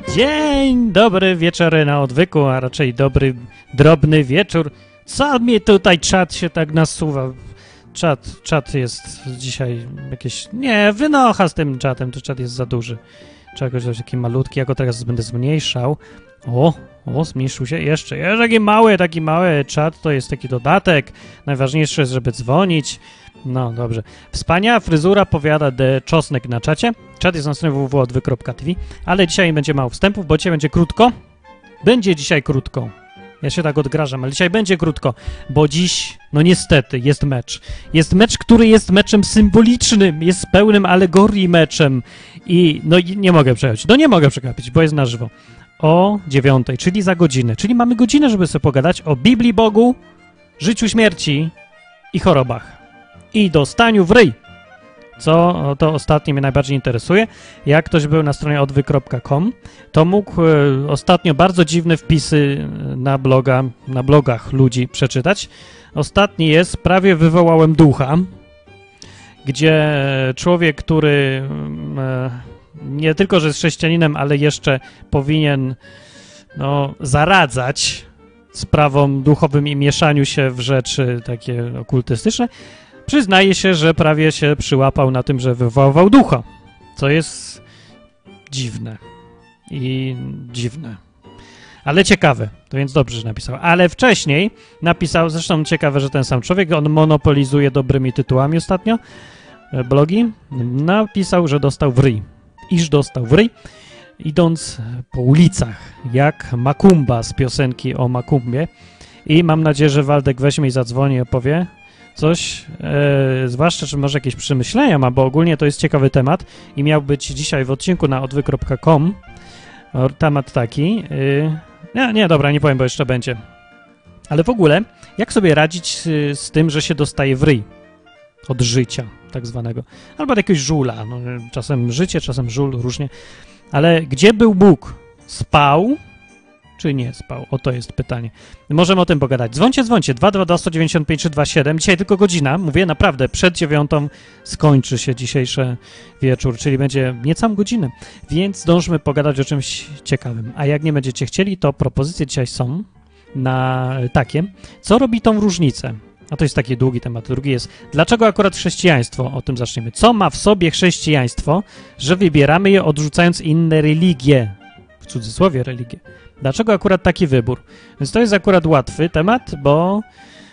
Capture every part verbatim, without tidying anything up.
Dzień dobry, wieczory na odwyku, a raczej dobry, drobny wieczór. Co mnie tutaj czat się tak nasuwa? Czat, czat jest dzisiaj jakieś... Nie, wynocha z tym czatem, to czat jest za duży. Czegoś taki malutki, ja go teraz będę zmniejszał. O, o, zmniejszył się jeszcze. Jest taki mały, taki mały czat, to jest taki dodatek. Najważniejsze jest, żeby dzwonić. No, dobrze. Wspaniała fryzura, powiada The Czosnek na czacie. Czat jest na stronie w w w kropka odwyk kropka t v, ale dzisiaj będzie mało wstępów, bo dzisiaj będzie krótko. Będzie dzisiaj krótko. Ja się tak odgrażam, ale dzisiaj będzie krótko, bo dziś, no niestety, jest mecz. Jest mecz, który jest meczem symbolicznym, jest pełnym alegorii meczem i no i nie mogę przechodzić. No nie mogę przegapić, bo jest na żywo. O dziewiątej, czyli za godzinę. Czyli mamy godzinę, żeby sobie pogadać o Biblii, Bogu, życiu, śmierci i chorobach. I dostaniu w ryj. Co to ostatnie mnie najbardziej interesuje. Jak ktoś był na stronie odwyk kropka com, to mógł e, ostatnio bardzo dziwne wpisy na bloga, na blogach ludzi przeczytać. Ostatni jest Prawie wywołałem ducha, gdzie człowiek, który e, nie tylko, że jest chrześcijaninem, ale jeszcze powinien no, zaradzać sprawom duchowym i mieszaniu się w rzeczy takie okultystyczne, przyznaje się, że prawie się przyłapał na tym, że wywoływał ducha, co jest dziwne i dziwne, ale ciekawe, to więc dobrze, że napisał. Ale wcześniej napisał, zresztą ciekawe, że ten sam człowiek, on monopolizuje dobrymi tytułami ostatnio blogi, napisał, że dostał w ryj, iż dostał w ryj, idąc po ulicach, jak Makumba z piosenki o Makumbie i mam nadzieję, że Waldek weźmie i zadzwoni i opowie coś, e, zwłaszcza, czy może jakieś przemyślenia ma, bo ogólnie to jest ciekawy temat i miał być dzisiaj w odcinku na odwyk kropka com temat taki. E, nie, nie, dobra, nie powiem, bo jeszcze będzie. Ale w ogóle, jak sobie radzić z, z tym, że się dostaje w ryj od życia tak zwanego, albo od jakiegoś żula, no, czasem życie, czasem żul, różnie. Ale gdzie był Bóg? Spał? Czy nie spał? O, to jest pytanie. Możemy o tym pogadać. Dzwońcie, dzwońcie. dwa dwa dwa, sto dziewięćdziesiąt pięć, trzy dwa siedem. Dzisiaj tylko godzina. Mówię naprawdę, przed dziewiątą skończy się dzisiejszy wieczór, czyli będzie niecałą godzinę. Więc zdążmy pogadać o czymś ciekawym. A jak nie będziecie chcieli, to propozycje dzisiaj są na takie. Co robi tą różnicę? A to jest taki długi temat. Drugi jest, dlaczego akurat chrześcijaństwo? O tym zaczniemy. Co ma w sobie chrześcijaństwo, że wybieramy je odrzucając inne religie? W cudzysłowie religie. Dlaczego akurat taki wybór? Więc to jest akurat łatwy temat, bo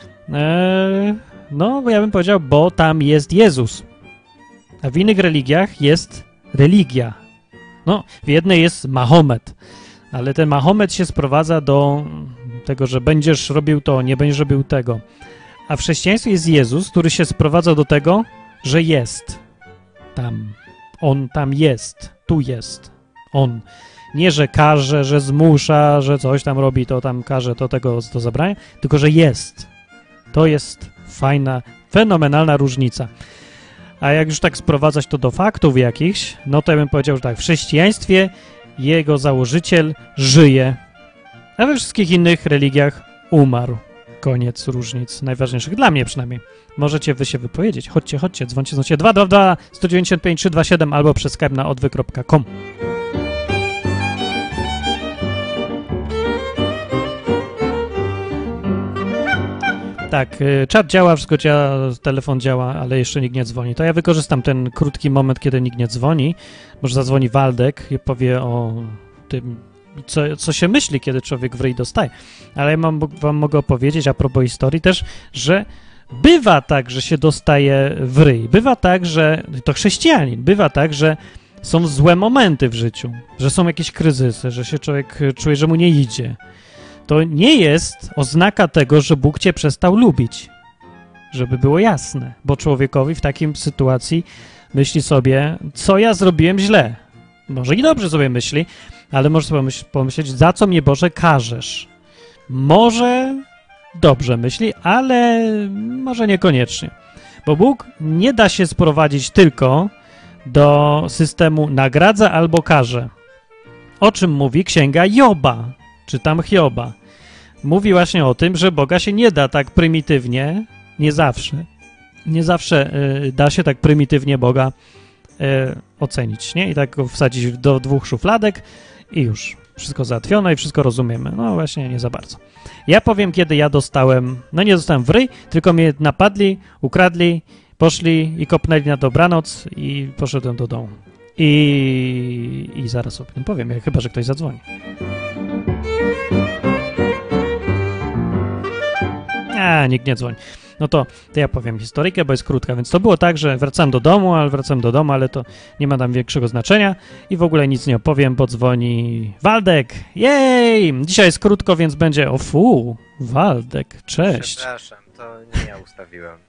e, no, bo ja bym powiedział, bo tam jest Jezus. A w innych religiach jest religia. No, w jednej jest Mahomet, ale ten Mahomet się sprowadza do tego, że będziesz robił to, nie będziesz robił tego. A w chrześcijaństwie jest Jezus, który się sprowadza do tego, że jest tam. On tam jest. Tu jest. On. Nie, że każe, że zmusza, że coś tam robi, to tam każe, to tego to zabrania, tylko że jest. To jest fajna, fenomenalna różnica. A jak już tak sprowadzać to do faktów jakichś, no to ja bym powiedział, że tak, w chrześcijaństwie jego założyciel żyje, a we wszystkich innych religiach umarł. Koniec różnic najważniejszych, dla mnie przynajmniej. Możecie wy się wypowiedzieć. Chodźcie, chodźcie, dzwońcie, dzwońcie. dwa dwa dwa, sto dziewięćdziesiąt pięć, trzy dwa siedem albo przez Skype na odwyk kropka com. Tak, czat działa, wszystko działa, telefon działa, ale jeszcze nikt nie dzwoni. To ja wykorzystam ten krótki moment, kiedy nikt nie dzwoni. Może zadzwoni Waldek i powie o tym, co, co się myśli, kiedy człowiek w ryj dostaje. Ale ja mam, wam mogę opowiedzieć, a propos historii też, że bywa tak, że się dostaje w ryj. Bywa tak, że to chrześcijanin. Bywa tak, że są złe momenty w życiu, że są jakieś kryzysy, że się człowiek czuje, że mu nie idzie. To nie jest oznaka tego, że Bóg cię przestał lubić, żeby było jasne, bo człowiekowi w takiej sytuacji myśli sobie, co ja zrobiłem źle. Może i dobrze sobie myśli, ale może sobie pomyśleć, za co mnie, Boże, karzesz. Może dobrze myśli, ale może niekoniecznie, bo Bóg nie da się sprowadzić tylko do systemu nagradza albo karze. O czym mówi księga Joba, czy tam Hioba. Mówi właśnie o tym, że Boga się nie da tak prymitywnie, nie zawsze, nie zawsze y, da się tak prymitywnie Boga y, ocenić, nie? I tak go wsadzić do dwóch szufladek i już. Wszystko załatwione i wszystko rozumiemy. No właśnie, nie za bardzo. Ja powiem, kiedy ja dostałem, no nie dostałem w ryj, tylko mnie napadli, ukradli, poszli i kopnęli na dobranoc i poszedłem do domu. I, i zaraz o tym powiem, jak, chyba że ktoś zadzwoni. A, nikt nie dzwoni. No to, to ja powiem historyjkę, bo jest krótka, więc to było tak, że wracałem do domu, ale wracałem do domu, ale to nie ma tam większego znaczenia i w ogóle nic nie opowiem, bo dzwoni Waldek. Jej! Dzisiaj jest krótko, więc będzie o fu, Waldek, cześć. Przepraszam, to nie ja ustawiłem.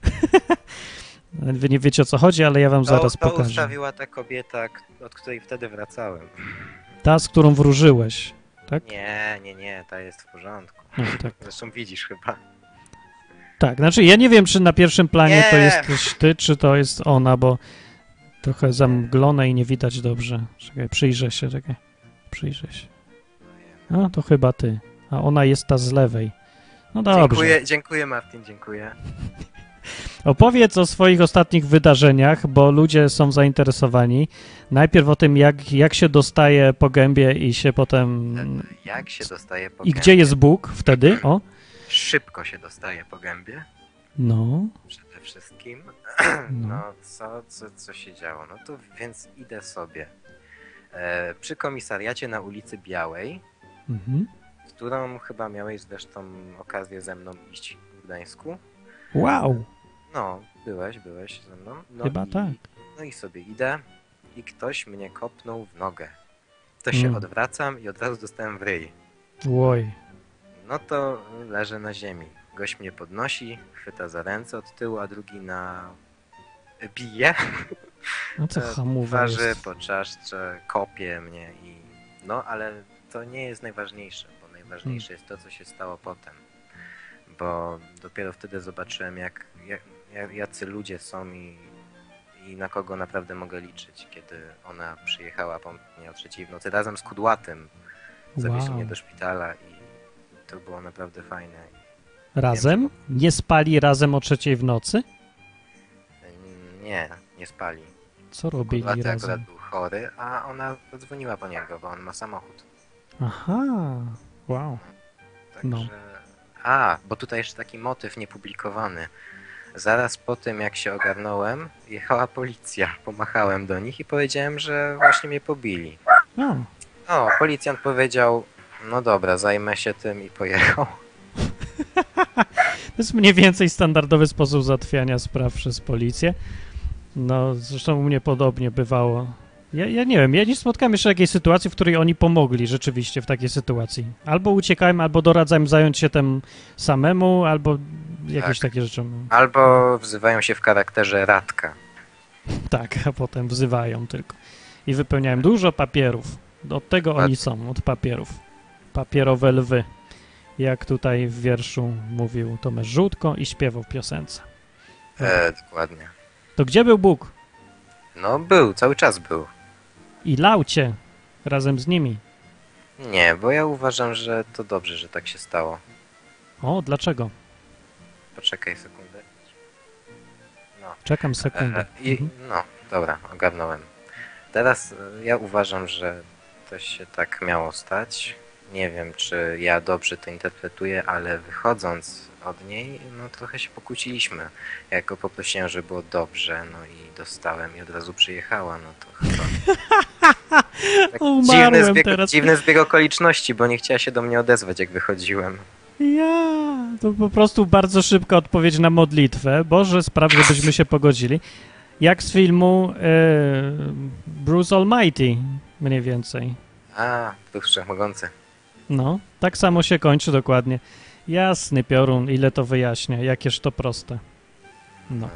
Wy nie wiecie, o co chodzi, ale ja wam To, zaraz to pokażę. ustawiła ta kobieta, k- od której wtedy wracałem. Ta, z którą wróżyłeś, tak? Nie, nie, nie, ta jest w porządku. No, tak. Zresztą widzisz chyba. Tak, znaczy ja nie wiem, czy na pierwszym planie Nie. to jesteś ty, czy to jest ona, bo trochę zamglone i nie widać dobrze. Czekaj, przyjrzę się, czekaj. Przyjrzę się. No, to chyba ty. A ona jest ta z lewej. No dobrze. Dziękuję, dziękuję Martin, dziękuję. Opowiedz o swoich ostatnich wydarzeniach, bo ludzie są zainteresowani. Najpierw o tym, jak, jak się dostaje po gębie i się potem... Jak się dostaje po I gębie? gdzie jest Bóg wtedy? O. Szybko się dostaje po gębie. No. Przede wszystkim. No. No, co, co, co się działo? No to więc idę sobie. E, przy komisariacie na ulicy Białej, Mhm. w którą chyba miałeś zresztą okazję ze mną iść w Gdańsku. Wow. No, byłeś, byłeś ze mną. No Chyba i, tak. No i sobie idę i ktoś mnie kopnął w nogę. To się Mm. odwracam i od razu dostałem w ryj. Oj. No to leżę na ziemi. Gość mnie podnosi, chwyta za ręce od tyłu, a drugi na... bije. No co E, hamowa Twarzy jest. po czaszce, kopie mnie i... No, ale to nie jest najważniejsze, bo najważniejsze jest to, co się stało potem. Bo dopiero wtedy zobaczyłem, jak, jak, jak jacy ludzie są i, i na kogo naprawdę mogę liczyć, kiedy ona przyjechała po mnie o trzeciej w nocy razem z Kudłatym. Zawieźli Wow. mnie do szpitala i to było naprawdę fajne. Razem? Nie spali razem o trzeciej w nocy? Nie, nie spali. Co robili Kudłaty razem? akurat był chory, a ona zadzwoniła po niego, bo on ma samochód. Aha. Wow. Także... No. A, bo tutaj jeszcze taki motyw niepublikowany. Zaraz po tym, jak się ogarnąłem, jechała policja. Pomachałem do nich i powiedziałem, że właśnie mnie pobili. O. No, policjant powiedział, no dobra, zajmę się tym i pojechał. To jest mniej więcej standardowy sposób załatwiania spraw przez policję. No, zresztą u mnie podobnie bywało. Ja, ja nie wiem, ja nie spotkałem jeszcze takiej sytuacji, w której oni pomogli rzeczywiście w takiej sytuacji. Albo uciekałem, albo doradzałem zająć się tym samemu, albo jakieś Tak. takie rzeczy. Albo wzywają się w charakterze Radka. Tak, a potem wzywają tylko. I wypełniałem dużo papierów. Od tego oni są, od papierów. Papierowe lwy. Jak tutaj w wierszu mówił Tomasz Żółtko i śpiewał w piosence. E, dokładnie. To gdzie był Bóg? No był, cały czas był. I lał cię razem z nimi. Nie, bo ja uważam, że to dobrze, że tak się stało. O, dlaczego? Poczekaj sekundę. No. Czekam sekundę. E, i, Mhm. no, dobra, ogarnąłem. Teraz e, ja uważam, że to się tak miało stać. Nie wiem, czy ja dobrze to interpretuję, ale wychodząc od niej, no trochę się pokłóciliśmy. Jak go poprosiłem, żeby było dobrze, no i dostałem i od razu przyjechała, no to chyba... Tak Umarłem dziwny, zbieg, teraz. dziwny zbieg okoliczności, bo nie chciała się do mnie odezwać, jak wychodziłem. Ja, to po prostu bardzo szybka odpowiedź na modlitwę. Boże, spraw, żebyśmy się pogodzili. Jak z filmu e, Bruce Almighty, mniej więcej. A, był wszechmogący. No, tak samo się kończy dokładnie. Jasny piorun, ile to wyjaśnia, jakież to proste. No.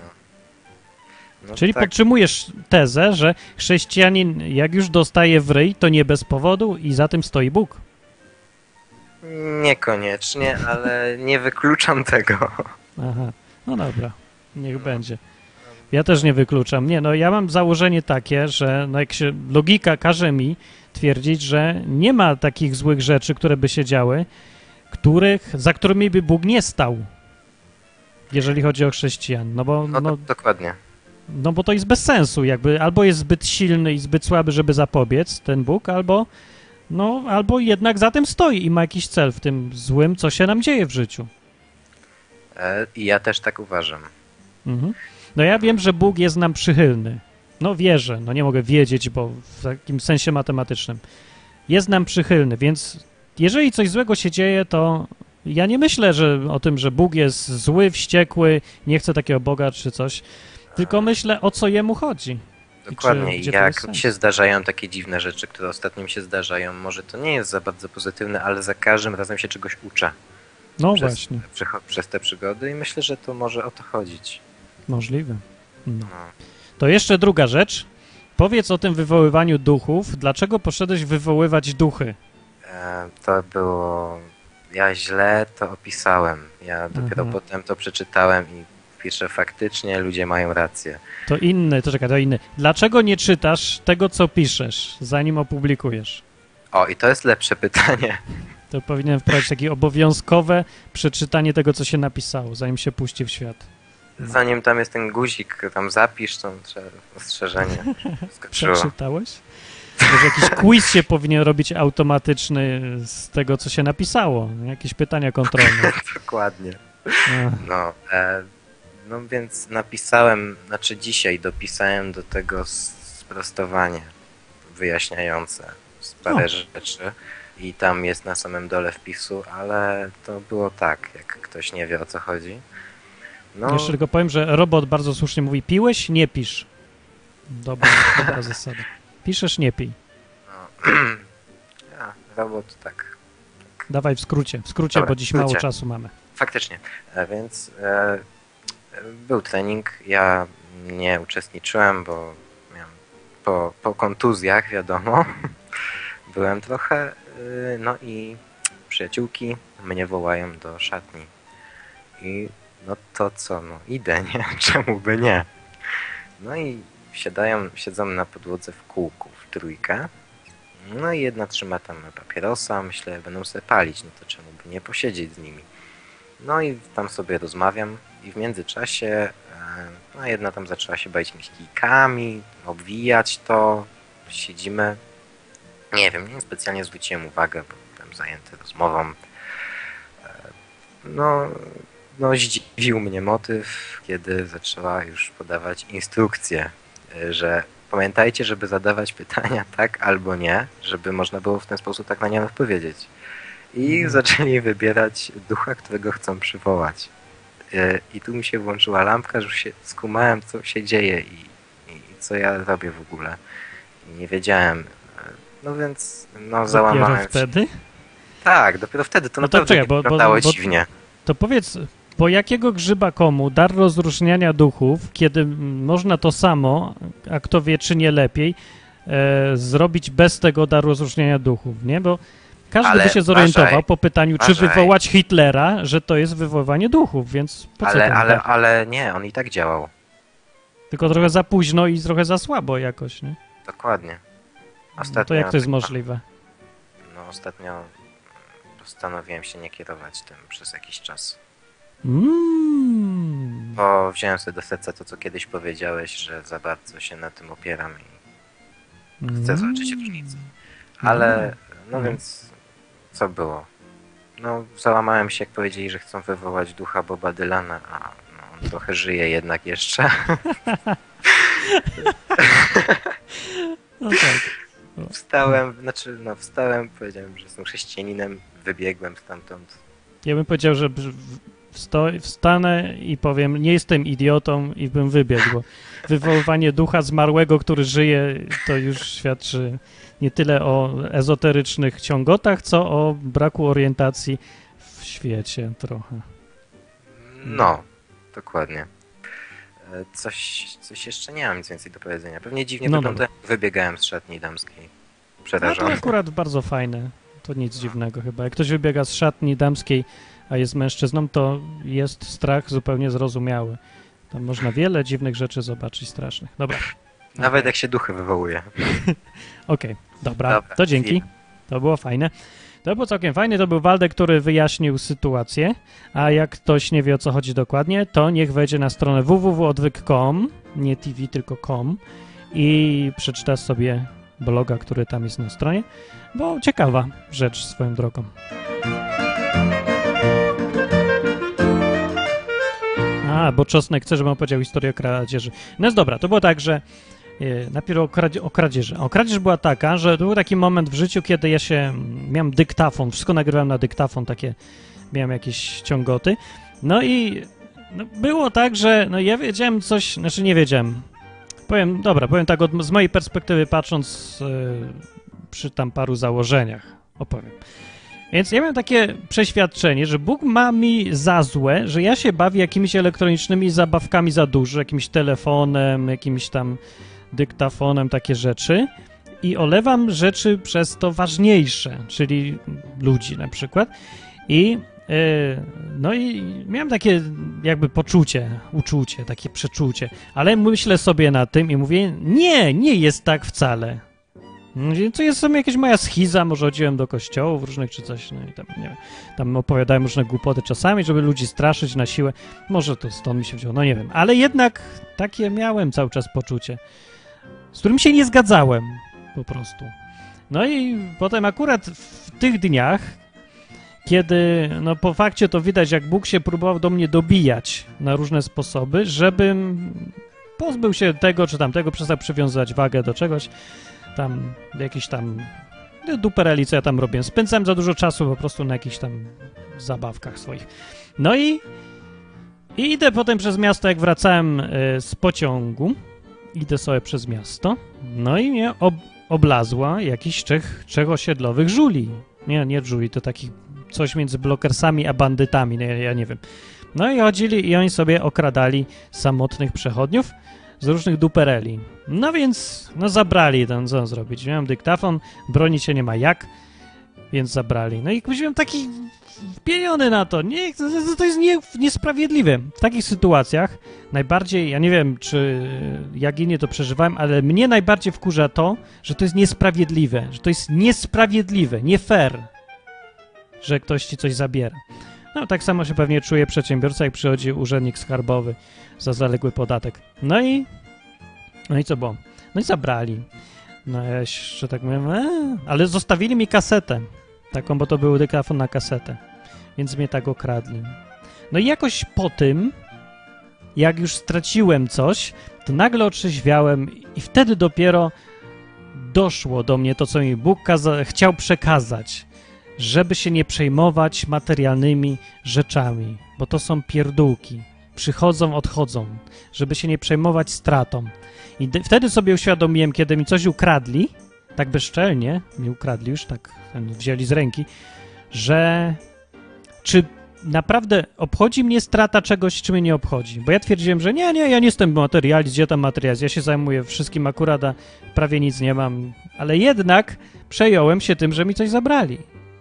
No Czyli tak, podtrzymujesz tezę, że chrześcijanin jak już dostaje w ryj, to nie bez powodu i za tym stoi Bóg. niekoniecznie, ale nie wykluczam tego. Aha, no dobra, niech będzie. Ja też nie wykluczam. Nie, no ja mam założenie takie, że no jak się logika każe mi twierdzić, że nie ma takich złych rzeczy, które by się działy, których, za którymi by Bóg nie stał, jeżeli chodzi o chrześcijan. No bo, No, no, do, dokładnie. no bo to jest bez sensu, jakby albo jest zbyt silny i zbyt słaby, żeby zapobiec ten Bóg, albo No, albo jednak za tym stoi i ma jakiś cel w tym złym, co się nam dzieje w życiu. E, I ja też tak uważam. Mhm. No ja wiem, że Bóg jest nam przychylny. No wierzę, no nie mogę wiedzieć, bo w takim sensie matematycznym. Jest nam przychylny, więc jeżeli coś złego się dzieje, to ja nie myślę że o tym, że Bóg jest zły, wściekły, nie chce takiego Boga czy coś, tylko myślę, o co Jemu chodzi. Dokładnie. I I czy, jak mi się zdarzają takie dziwne rzeczy, które ostatnio mi się zdarzają, może to nie jest za bardzo pozytywne, ale za każdym razem się czegoś uczę. No przez, właśnie. Przez, przez te przygody i myślę, że to może o to chodzić. Możliwe. No. No. To jeszcze druga rzecz. Powiedz o tym wywoływaniu duchów. Dlaczego poszedłeś wywoływać duchy? E, to było... Ja źle to opisałem. Ja dopiero Aha. potem to przeczytałem i piszę, faktycznie ludzie mają rację. To inny, to czekaj, to inny. Dlaczego nie czytasz tego, co piszesz, zanim opublikujesz? O, i to jest lepsze pytanie. To powinien wprowadzić takie obowiązkowe przeczytanie tego, co się napisało, zanim się puści w świat. Zanim tam jest ten guzik, tam zapisz, to trzeba ostrzeżenie. Skoczyło. Przeczytałeś? Może jakiś quiz się powinien robić automatyczny z tego, co się napisało. Jakieś pytania kontrolne. Dokładnie. No. No, e, no więc napisałem, znaczy dzisiaj dopisałem do tego sprostowanie wyjaśniające parę O. rzeczy i tam jest na samym dole wpisu, ale to było tak, jak ktoś nie wie, o co chodzi. No, Jeszcze tylko powiem, że robot bardzo słusznie mówi, piłeś? Nie pisz. Dobra, dobra zasada. Piszesz, nie pij. no. Ja, robot tak. Dawaj w skrócie, w skrócie, Dobra, bo dziś w skrócie. mało czasu mamy. Faktycznie. E, więc e, był trening, ja nie uczestniczyłem, bo miałem po, po kontuzjach, wiadomo, byłem trochę, y, no i przyjaciółki mnie wołają do szatni. I no to co, no idę, nie? Czemu by nie? No i siadają, siedzą na podłodze w kółku, w trójkę. No i jedna trzyma tam papierosa, myślę, będą sobie palić, no to czemu by nie posiedzieć z nimi. No i tam sobie rozmawiam i w międzyczasie e, no jedna tam zaczęła się bawić jakimiś kijkami, obwijać to, siedzimy. Nie wiem, nie specjalnie zwróciłem uwagę, bo byłem zajęty rozmową. E, no, no zdziwił mnie motyw, kiedy zaczęła już podawać instrukcje, e, że pamiętajcie, żeby zadawać pytania tak albo nie, żeby można było w ten sposób tak na nie odpowiedzieć. I Mhm. zaczęli wybierać ducha, którego chcą przywołać. E, I tu mi się włączyła lampka, że już się skumałem, co się dzieje i, i, i co ja robię w ogóle. I nie wiedziałem. E, No więc no, załamałem Dopiero się. wtedy? Tak, dopiero wtedy to No to naprawdę czekaj, nie bo- bo- wyglądało bo- dziwnie. To powiedz, po jakiego grzyba komu dar rozróżniania duchów, kiedy mm, można to samo, a kto wie, czy nie lepiej, e, zrobić bez tego daru rozróżniania duchów, nie? Bo każdy Ale by się zorientował uważaj, po pytaniu, czy uważaj. wywołać Hitlera, że to jest wywoływanie duchów, więc po co Ale, ten ale, dar? ale nie, on i tak działał. Tylko trochę za późno i trochę za słabo jakoś, nie? Dokładnie. No Ostatnio, to jak to jest tak- możliwe? No ostatnio postanowiłem się nie kierować tym przez jakiś czas. Mm. Bo wziąłem sobie do serca to, co kiedyś powiedziałeś, że za bardzo się na tym opieram i chcę zobaczyć różnicę. Ale, no Mm. więc, co było? No, załamałem się, jak powiedzieli, że chcą wywołać ducha Boba Dylana, a no, on trochę żyje jednak jeszcze. No tak. Wstałem, znaczy, no wstałem, powiedziałem, że jestem chrześcijaninem, wybiegłem stamtąd. Ja bym powiedział, że w- wsto, wstanę i powiem, nie jestem idiotą i bym wybiegł, bo wywoływanie ducha zmarłego, który żyje, to już świadczy nie tyle o ezoterycznych ciągotach, co o braku orientacji w świecie trochę. No, dokładnie. E, Coś, coś jeszcze nie mam nic więcej do powiedzenia. Pewnie dziwnie No wygląda, jak wybiegałem z szatni damskiej. No to Przerażony. akurat bardzo fajne. To nic dziwnego chyba. Jak ktoś wybiega z szatni damskiej, a jest mężczyzną, to jest strach zupełnie zrozumiały. Tam można wiele dziwnych rzeczy zobaczyć, strasznych. Dobra. Nawet Okej. jak się duchy wywołuje. Okej, dobra, Dobra, to dzięki. chwila. To było fajne. To było całkiem fajne, to był Waldek, który wyjaśnił sytuację, a jak ktoś nie wie, o co chodzi dokładnie, to niech wejdzie na stronę w w w kropka odwyk kropka com, nie T V, tylko com i przeczyta sobie bloga, który tam jest na stronie, bo ciekawa rzecz swoją drogą. A, bo Czosnek chce, żebym opowiedział historię o kradzieży. No jest dobra, to było tak, że e, najpierw o, kradzie, o kradzieży. O kradzież była taka, że to był taki moment w życiu, kiedy ja się, miałem dyktafon, wszystko nagrywałem na dyktafon, takie, miałem jakieś ciągoty. No i no, było tak, że no, ja wiedziałem coś, znaczy nie wiedziałem. Powiem, dobra, powiem tak, od, z mojej perspektywy patrząc e, przy tam paru założeniach opowiem. Więc ja miałem takie przeświadczenie, że Bóg ma mi za złe, że ja się bawię jakimiś elektronicznymi zabawkami za dużo, jakimś telefonem, jakimś tam dyktafonem, takie rzeczy i olewam rzeczy przez to ważniejsze, czyli ludzi na przykład. I yy, no i miałem takie jakby poczucie, uczucie, takie przeczucie, ale myślę sobie na tym i mówię, nie, nie jest tak wcale. To jest sobie jakaś moja schiza, może chodziłem do kościołów różnych czy coś, no i tam, nie wiem, tam opowiadałem różne głupoty czasami, żeby ludzi straszyć na siłę, może to stąd mi się wzięło, no nie wiem, ale jednak takie miałem cały czas poczucie, z którym się nie zgadzałem po prostu. No i potem akurat w tych dniach, kiedy no po fakcie to widać, jak Bóg się próbował do mnie dobijać na różne sposoby, żebym pozbył się tego czy tamtego, przestał przywiązywać wagę do czegoś, tam jakieś tam dupereli, co ja tam robię. Spędzałem za dużo czasu po prostu na jakichś tam zabawkach swoich. No i, i idę potem przez miasto, jak wracałem y, z pociągu, idę sobie przez miasto, no i mnie ob, oblazła jakiś trzech, trzech osiedlowych żuli. Nie, nie żuli, to takich coś między blokersami a bandytami, ja, ja nie wiem. No i chodzili i oni sobie okradali samotnych przechodniów z różnych dupereli. No więc, no zabrali ten, co zrobić. Miałem dyktafon, bronić się nie ma jak, więc zabrali. No i kupiłem taki pieniądze na to. Nie, to, to jest nie, niesprawiedliwe. W takich sytuacjach najbardziej, ja nie wiem, czy jak inni to przeżywałem, ale mnie najbardziej wkurza to, że to jest niesprawiedliwe, że to jest niesprawiedliwe, nie fair, że ktoś ci coś zabiera. No tak samo się pewnie czuje przedsiębiorca, jak przychodzi urzędnik skarbowy za zaległy podatek. No i no i co było? No i zabrali. No ja jeszcze tak mówię, eee, ale zostawili mi kasetę. Taką, bo to był dyktafon na kasetę. Więc mnie tak okradli. No i jakoś po tym, jak już straciłem coś, to nagle otrzeźwiałem i wtedy dopiero doszło do mnie to, co mi Bóg kaza- chciał przekazać. Żeby się nie przejmować materialnymi rzeczami, bo to są pierdółki. Przychodzą, odchodzą. Żeby się nie przejmować stratą. I d- wtedy sobie uświadomiłem, kiedy mi coś ukradli, tak bezczelnie mi ukradli już, tak wzięli z ręki, że czy naprawdę obchodzi mnie strata czegoś, czy mnie nie obchodzi. Bo ja twierdziłem, że nie, nie, ja nie jestem materialist, gdzie tam materializm, ja się zajmuję wszystkim akurat, a prawie nic nie mam. Ale jednak przejąłem się tym, że mi coś zabrali.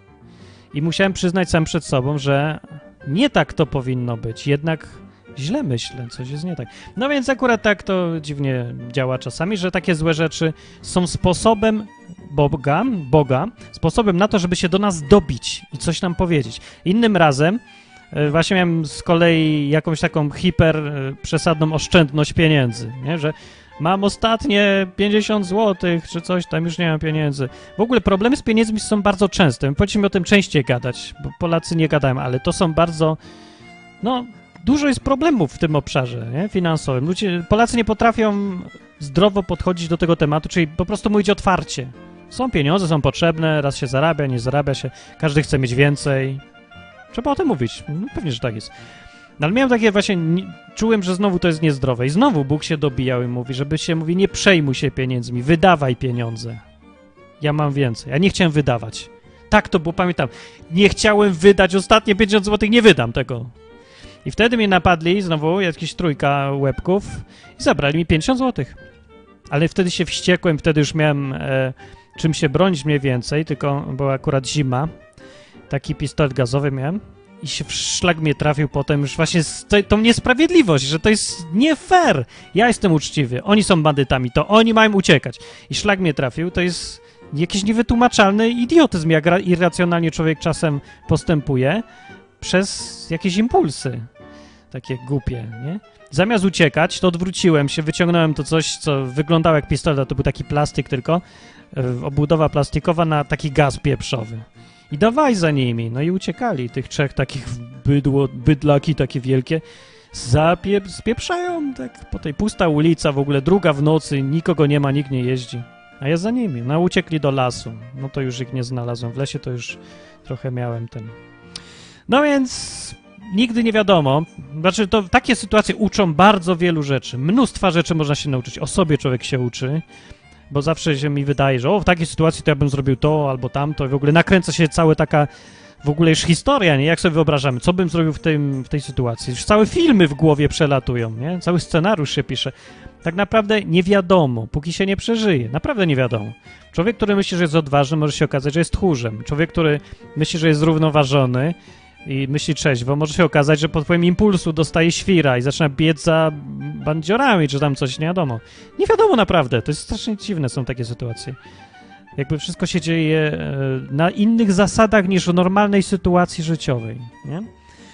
I musiałem przyznać sam przed sobą, że nie tak to powinno być. Jednak źle myślę, coś jest nie tak. No więc akurat tak to dziwnie działa czasami, że takie złe rzeczy są sposobem Boga, Boga, sposobem na to, żeby się do nas dobić i coś nam powiedzieć. Innym razem właśnie miałem z kolei jakąś taką hiper przesadną oszczędność pieniędzy, nie? Że mam ostatnie pięćdziesiąt złotych, czy coś, tam już nie mam pieniędzy. W ogóle problemy z pieniędzmi są bardzo częste. Powinniśmy o tym częściej gadać, bo Polacy nie gadają, ale to są bardzo, no, dużo jest problemów w tym obszarze, nie? Finansowym. Ludzie, Polacy nie potrafią zdrowo podchodzić do tego tematu, czyli po prostu mówić otwarcie. Są pieniądze, są potrzebne, raz się zarabia, nie zarabia się, każdy chce mieć więcej. Trzeba o tym mówić. No, pewnie, że tak jest. No, ale miałem takie właśnie, nie, czułem, że znowu to jest niezdrowe. I znowu Bóg się dobijał i mówi, żeby się mówi, nie przejmuj się pieniędzmi, wydawaj pieniądze. Ja mam więcej. Ja nie chciałem wydawać. Tak to było, pamiętam. Nie chciałem wydać ostatnie pięćdziesiąt złotych, nie wydam tego. I wtedy mnie napadli, znowu jakieś trójka łebków i zabrali mi pięćdziesiąt złotych. Ale wtedy się wściekłem, wtedy już miałem e, czym się bronić mniej więcej, tylko była akurat zima. Taki pistolet gazowy miałem i się w szlak mnie trafił potem już właśnie z te, tą niesprawiedliwość, że to jest nie fair. Ja jestem uczciwy, oni są bandytami, to oni mają uciekać. I szlak mnie trafił, to jest jakiś niewytłumaczalny idiotyzm, jak irracjonalnie człowiek czasem postępuje przez jakieś impulsy. takie głupie, nie? Zamiast uciekać, to odwróciłem się, wyciągnąłem to coś, co wyglądało jak pistolet, to był taki plastik tylko, e, obudowa plastikowa na taki gaz pieprzowy. I dawaj za nimi, no i uciekali, tych trzech takich bydło, bydlaki takie wielkie, zapie, spieprzają, tak po tej pusta ulica, w ogóle druga w nocy, nikogo nie ma, nikt nie jeździ. A ja za nimi, no uciekli do lasu, no to już ich nie znalazłem, w lesie to już trochę miałem ten... No więc nigdy nie wiadomo, znaczy to takie sytuacje uczą bardzo wielu rzeczy, mnóstwa rzeczy można się nauczyć, o sobie człowiek się uczy, bo zawsze się mi wydaje, że o, w takiej sytuacji to ja bym zrobił to albo tamto i w ogóle nakręca się cała taka w ogóle już historia, nie? Jak sobie wyobrażamy, co bym zrobił w, tym, w tej sytuacji. Już całe filmy w głowie przelatują, nie? Cały scenariusz się pisze. Tak naprawdę nie wiadomo, póki się nie przeżyje. Naprawdę nie wiadomo. Człowiek, który myśli, że jest odważny, może się okazać, że jest tchórzem. Człowiek, który myśli, że jest zrównoważony i myśli trzeźwo, może się okazać, że pod wpływem impulsu dostaje świra i zaczyna biec za bandziorami, czy tam coś, nie wiadomo. Nie wiadomo naprawdę, to jest strasznie dziwne, są takie sytuacje. Jakby wszystko się dzieje na innych zasadach niż w normalnej sytuacji życiowej, nie?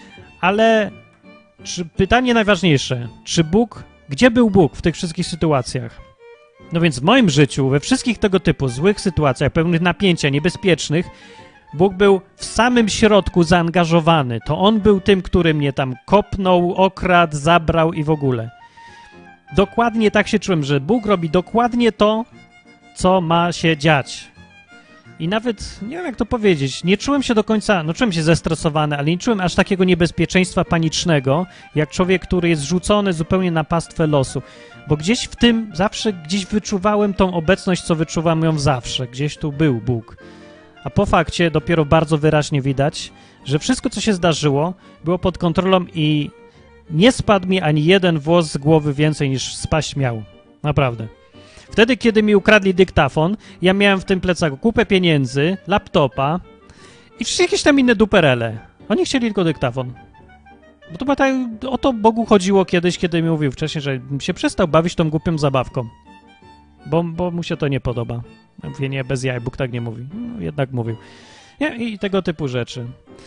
Ale czy, pytanie najważniejsze, czy Bóg, gdzie był Bóg w tych wszystkich sytuacjach? No więc w moim życiu, we wszystkich tego typu złych sytuacjach, pełnych napięcia, niebezpiecznych, Bóg był w samym środku zaangażowany. To On był tym, który mnie tam kopnął, okradł, zabrał i w ogóle. Dokładnie tak się czułem, że Bóg robi dokładnie to, co ma się dziać. I nawet, nie wiem jak to powiedzieć, nie czułem się do końca, no czułem się zestresowany, ale nie czułem aż takiego niebezpieczeństwa panicznego, jak człowiek, który jest rzucony zupełnie na pastwę losu. Bo gdzieś w tym zawsze, gdzieś wyczuwałem tą obecność, co wyczuwam ją zawsze. Gdzieś tu był Bóg. A po fakcie dopiero bardzo wyraźnie widać, że wszystko, co się zdarzyło, było pod kontrolą i nie spadł mi ani jeden włos z głowy więcej niż spaść miał. Naprawdę. Wtedy, kiedy mi ukradli dyktafon, ja miałem w tym plecaku kupę pieniędzy, laptopa i wszystkie jakieś tam inne duperele. Oni chcieli tylko dyktafon. Bo to chyba tak, o to Bogu chodziło kiedyś, kiedy mi mówił wcześniej, że się przestał bawić tą głupią zabawką. Bo, bo mu się to nie podoba. Ja mówię, nie, bez jaj, Bóg tak nie mówi. No, jednak mówił. Nie, i tego typu rzeczy.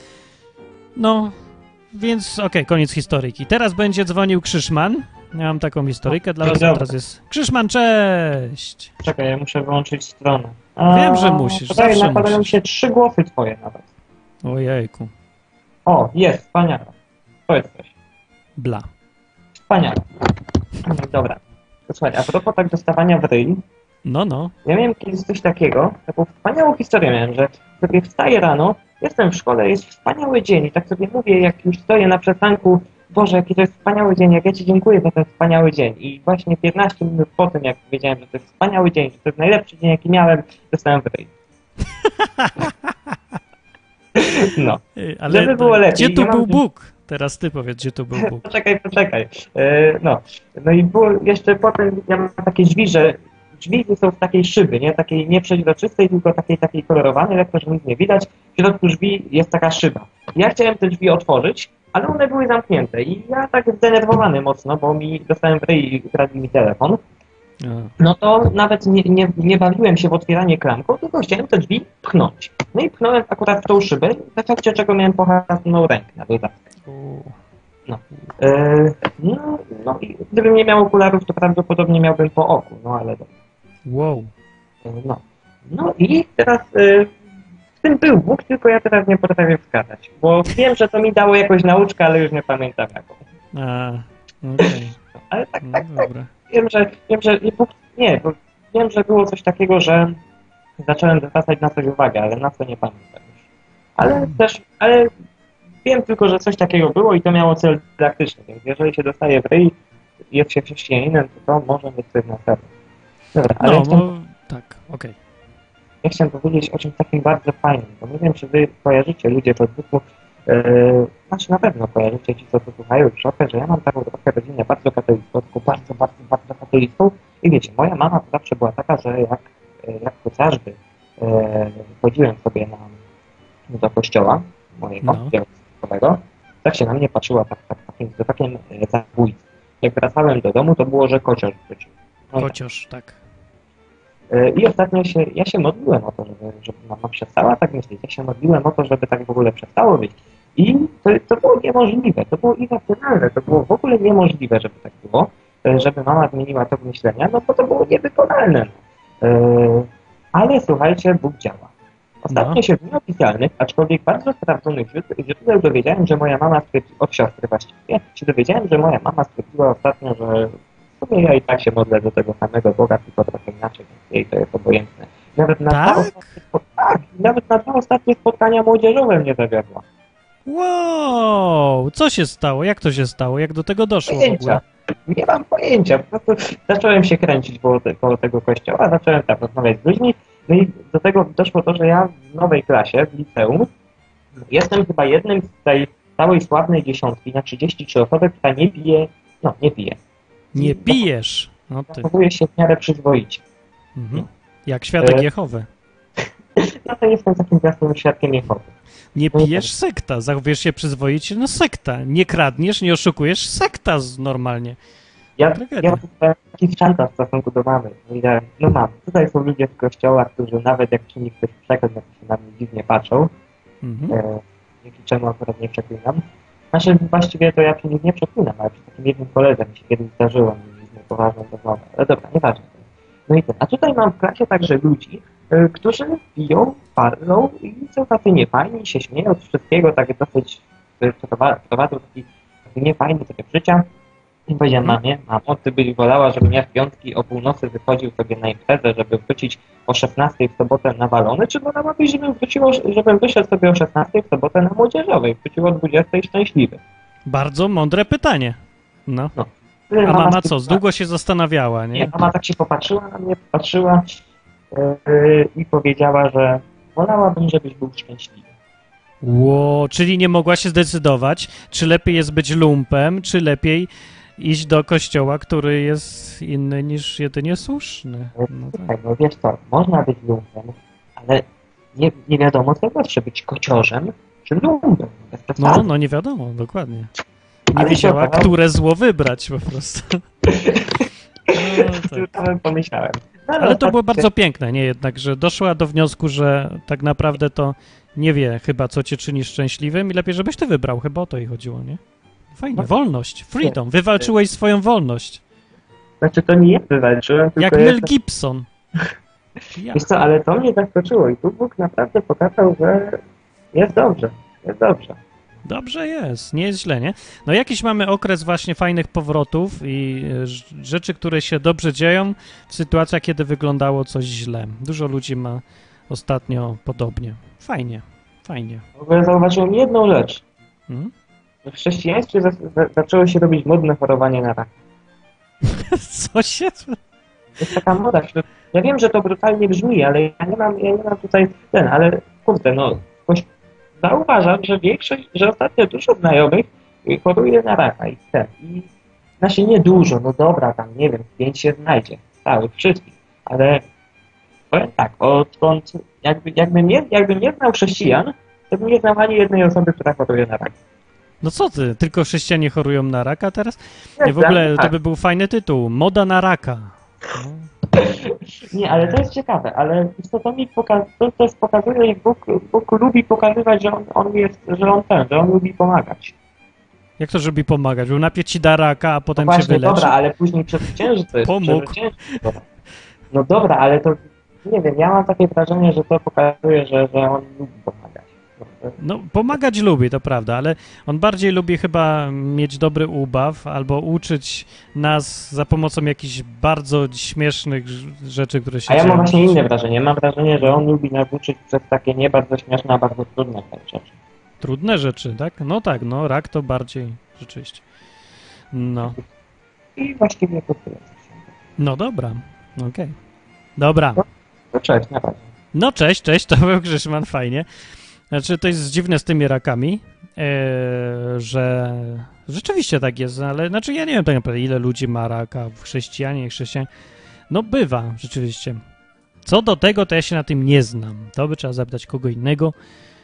No, więc okej, okay, koniec historyjki. Teraz będzie dzwonił Krzyszman. Ja mam taką historyjkę dla was, teraz jest... Krzyszman, cześć! Czekaj, ja muszę wyłączyć stronę. A, Wiem, że musisz, tutaj zawsze napadają musisz. się trzy głosy twoje nawet. Ojejku. O, jest, wspaniale. To jesteś. Bla. Wspaniale. Dobra. To słuchaj, a propos tak dostawania w ryj, No, no. ja miałem kiedyś coś takiego, taką wspaniałą historię miałem, że sobie wstaję rano, jestem w szkole, jest wspaniały dzień i tak sobie mówię, jak już stoję na przystanku, Boże, jaki to jest wspaniały dzień, jak ja Ci dziękuję za ten wspaniały dzień. I właśnie piętnaście minut po tym, jak powiedziałem, że to jest wspaniały dzień, że to jest najlepszy dzień, jaki miałem, dostałem w ryj. No. Ej, ale Żeby było lepiej, gdzie tu ja mam- był Bóg? Teraz ty powiedz, gdzie tu był Bóg. Poczekaj, poczekaj. E, no. No i było jeszcze potem, ja mam takie drzwi, że drzwi są z takiej szyby, nie takiej nieprzeźroczystej, tylko takiej takiej kolorowanej, jak to, że nic nie widać. W środku drzwi jest taka szyba. Ja chciałem te drzwi otworzyć, ale one były zamknięte i ja tak zdenerwowany mocno, bo mi dostałem w ryj i ukradli mi telefon. A. No to nawet nie, nie, nie bawiłem się w otwieranie klamką, tylko chciałem te drzwi pchnąć. No i pchnąłem akurat w tą szybę, w efekcie czego miałem pochasną rękę na dodatkę. U. E, no, no i gdybym nie miał okularów, to prawdopodobnie miałbym po oku, no ale dobra. Wow. E, No, no i teraz e, w tym był Bóg, tylko ja teraz nie potrafię wskazać, bo wiem, że to mi dało jakąś nauczkę, ale już nie pamiętam jaką. A, okej. Ale tak, No tak, tak. dobra. Wiem, że, wiem, że Bóg, nie, bo wiem, że było coś takiego, że zacząłem zwracać na coś uwagę, ale na co nie pamiętam już. Ale też, ale wiem tylko, że coś takiego było i to miało cel dydaktyczny, więc jeżeli się dostaje w ryj i jest się chrześcijaninem, to to może mieć coś na celu. Dobra, ale No, ja, chciałem, bo... tak, okej. ja chciałem powiedzieć o czymś takim bardzo fajnym, bo nie wiem, czy wy kojarzycie ludzie to typu, yy, znaczy na pewno kojarzycie ci, co tu słuchają już trochę, że ja mam taką trochę rodzinę bardzo katolicką, taką bardzo, bardzo, bardzo katolicką i wiecie, moja mama to zawsze była taka, że jak, jak chociażby yy, chodziłem sobie na, do kościoła mojego, No. no. tak się na mnie patrzyła tak, tak, takim wzrokiem e, zabójcy. Jak wracałem do domu, to było, że kocior wrócił. No i tak. Kociorz, tak. E, I ostatnio się, ja się modliłem o to, żeby, żeby mama przestała tak myśleć. Ja się modliłem o to, żeby tak w ogóle przestało być. I to, to było niemożliwe, to było irracjonalne, to było w ogóle niemożliwe, żeby tak było, e, żeby mama zmieniła tok myślenia, no bo to było niewykonalne. E, Ale słuchajcie, Bóg działa. Ostatnio No. się w nieoficjalnych, aczkolwiek bardzo sprawdzonych źród- źródeł dowiedziałem, że moja mama stwierdziła, od siostry właściwie, się dowiedziałem, że moja mama stwierdziła ostatnio, że w sumie ja i tak się modlę do tego samego Boga, tylko trochę inaczej, więc jej to jest obojętne. Nawet na, Tak? dwa, ostatnie spot- tak, nawet na dwa ostatnie spotkania młodzieżowe mnie zawiodła. Wow, co się stało? Jak to się stało? Jak do tego doszło w ogóle? Pojęcia. Nie mam pojęcia. Po prostu zacząłem się kręcić koło, te, koło tego kościoła, zacząłem tam rozmawiać z ludźmi, no i do tego doszło to, że ja w nowej klasie, w liceum, jestem chyba jednym z tej całej sławnej dziesiątki na trzydzieści trzy osoby, która nie pije, no nie pije. Nie pijesz. No ty. Zachowuje się w miarę przyzwoicie. Mhm. Jak świadek E, Jehowy. Ja to jestem takim jasnym świadkiem Jehowy. Nie pijesz, sekta. Zachowujesz się przyzwoicie, no sekta. Nie kradniesz, nie oszukujesz, sekta z- normalnie. Ja, Tragedia. ja mam taki szantaż w stosunku do mamy. Powiedziałem, no mam, tutaj są ludzie z kościoła, którzy nawet jak czyni ktoś przeklęć, to się na mnie dziwnie patrzą. Mhm. E, dzięki czemu akurat nie przeklinam. Znaczy właściwie to ja przy nich nie przeklinam, ale przy takim jednym koledze mi się kiedyś zdarzyło mieliśmy poważną rozmowę. Ale dobra, nieważne. No i ten. A tutaj mam w klasie także ludzi, y, którzy piją, palą i są tacy niefajni, się śmieją z wszystkiego, tak dosyć y, przeprowa- prowadzą taki, taki niefajny tryb życia. I powiedziałem mamie, mamo, ty byś wolała, żebym ja w piątki o północy wychodził sobie na imprezę, żeby wrócić o szesnastej w sobotę na walony, czy wolałabyś, żebym, wróciło, żebym wyszedł sobie o szesnastej w sobotę na młodzieżowej, wrócił o dwudziestej szczęśliwy. Bardzo mądre pytanie. No. Y, A mama stwierdziła- co, z długo się zastanawiała, Nie, nie? mama tak się popatrzyła na mnie, popatrzyła yy, i powiedziała, że wolałabym, żebyś był szczęśliwy. Ło, czyli nie mogła się zdecydować, czy lepiej jest być lumpem, czy lepiej iść do kościoła, który jest inny niż jedynie słuszny. No tak. Słuchaj, no wiesz co, można być lumpem, ale nie, nie wiadomo co lepsze, być kociorzem czy lumpem. Bez No, przesady. no nie wiadomo, dokładnie. Nie Ale się wiedziała, okazało- które zło wybrać po prostu. No, tak. To pomyślałem. No, Ale to tak- było bardzo piękne, nie jednak, że doszła do wniosku, że tak naprawdę to nie wie chyba, co cię czyni szczęśliwym i lepiej, żebyś ty wybrał. Chyba o to jej chodziło, nie? Fajnie, No. wolność, freedom. Wywalczyłeś swoją wolność. Znaczy to nie ja wywalczyłem, tylko Jak ja Mel jestem- Gibson. Ja. Wiesz co, ale to mnie zaskoczyło i tu Bóg naprawdę pokazał, że jest dobrze, jest dobrze. Dobrze jest, nie jest źle, nie? No jakiś mamy okres właśnie fajnych powrotów i e, ż- rzeczy, które się dobrze dzieją w sytuacjach, kiedy wyglądało coś źle. Dużo ludzi ma ostatnio podobnie. Fajnie, fajnie. W ogóle zauważyłem jedną rzecz. Mhm. W chrześcijaństwie za, za, zaczęło się robić modne chorowanie na rak. Co się... Jest taka moda wśród... Ja wiem, że to brutalnie brzmi, ale ja nie mam, ja nie mam tutaj ten, ale kurde, no jakoś zauważam, że większość, że ostatnio dużo znajomych choruje na raka i ten. I znaczy nie dużo, no dobra, tam nie wiem, pięć się znajdzie, całych wszystkich, ale powiem tak, odkąd jakby, jakbym, nie, jakbym nie znał chrześcijan, to bym nie znał ani jednej osoby, która choruje na raka. No co ty, tylko chrześcijanie chorują na raka teraz? Nie, Nie, w ogóle to tak. by był fajny tytuł. Moda na raka. No. Nie, ale to jest ciekawe, ale to, to mi poka- to też pokazuje, i Bóg, Bóg lubi pokazywać, że on, on jest, że on ten, że on lubi pomagać. Jak to, żeby pomagać? Był najpierw ci da raka, a potem no cię właśnie, wyleczy? dobra, ale później przezwycięży to jest. Pomógł. przezwycięży to. No dobra, ale to, nie wiem, ja mam takie wrażenie, że to pokazuje, że, że on lubi pomagać. No, pomagać lubi, to prawda, ale on bardziej lubi chyba mieć dobry ubaw albo uczyć nas za pomocą jakichś bardzo śmiesznych ż- rzeczy, które się A ja dzieją. mam właśnie inne wrażenie. Mam wrażenie, że on lubi nas uczyć przez takie nie bardzo śmieszne, a bardzo trudne rzeczy. Trudne rzeczy, tak? No tak, no rak to bardziej rzeczywiście. No, I właściwie to tyle. no dobra, okej. Dobra, To cześć, na razie. no cześć, cześć, to był Grzyszman, fajnie. Znaczy, to jest dziwne z tymi rakami, e, że rzeczywiście tak jest, ale znaczy ja nie wiem tak naprawdę, ile ludzi ma raka w chrześcijanie i chrześcijanie. No bywa, rzeczywiście. Co do tego, to ja się na tym nie znam. To by trzeba zapytać kogo innego.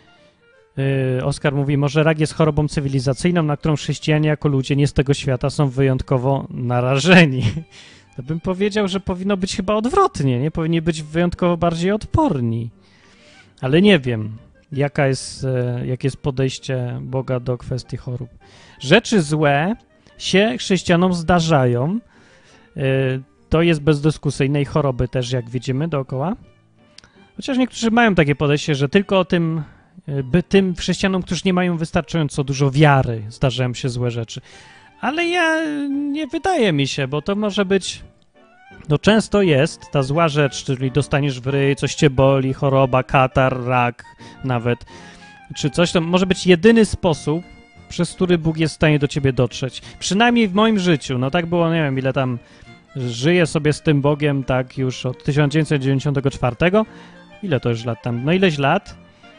E, Oskar mówi, może rak jest chorobą cywilizacyjną, na którą chrześcijanie jako ludzie nie z tego świata są wyjątkowo narażeni. To bym powiedział, że powinno być chyba odwrotnie, nie? Powinni być wyjątkowo bardziej odporni. Ale nie wiem. jaka jest, e, jakie jest podejście Boga do kwestii chorób. Rzeczy złe się chrześcijanom zdarzają. E, to jest bezdyskusyjne i choroby też, jak widzimy dookoła. Chociaż niektórzy mają takie podejście, że tylko o tym, e, by tym chrześcijanom, którzy nie mają wystarczająco dużo wiary, zdarzają się złe rzeczy. Ale ja nie wydaje mi się, bo to może być... No często jest ta zła rzecz, czyli dostaniesz w ryj, coś cię boli, choroba, katar, rak nawet, czy coś, to może być jedyny sposób, przez który Bóg jest w stanie do ciebie dotrzeć. Przynajmniej w moim życiu, no tak było, nie wiem ile tam, żyję sobie z tym Bogiem tak już od tysiąc dziewięćset dziewięćdziesiątego czwartego, ile to już lat tam, no ileś lat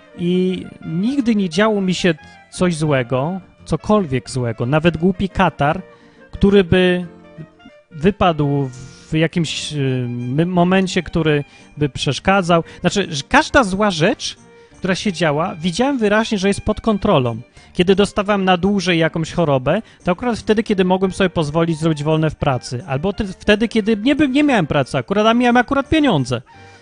i nigdy nie działo mi się coś złego, cokolwiek złego, nawet głupi katar, który by wypadł w jakimś y, momencie, który by przeszkadzał. Znaczy, że każda zła rzecz, która się działa, widziałem wyraźnie, że jest pod kontrolą. Kiedy dostawałem na dłużej jakąś chorobę, to akurat wtedy, kiedy mogłem sobie pozwolić zrobić wolne w pracy. Albo ty, wtedy, kiedy nie, by, nie miałem pracy akurat, a miałem akurat pieniądze.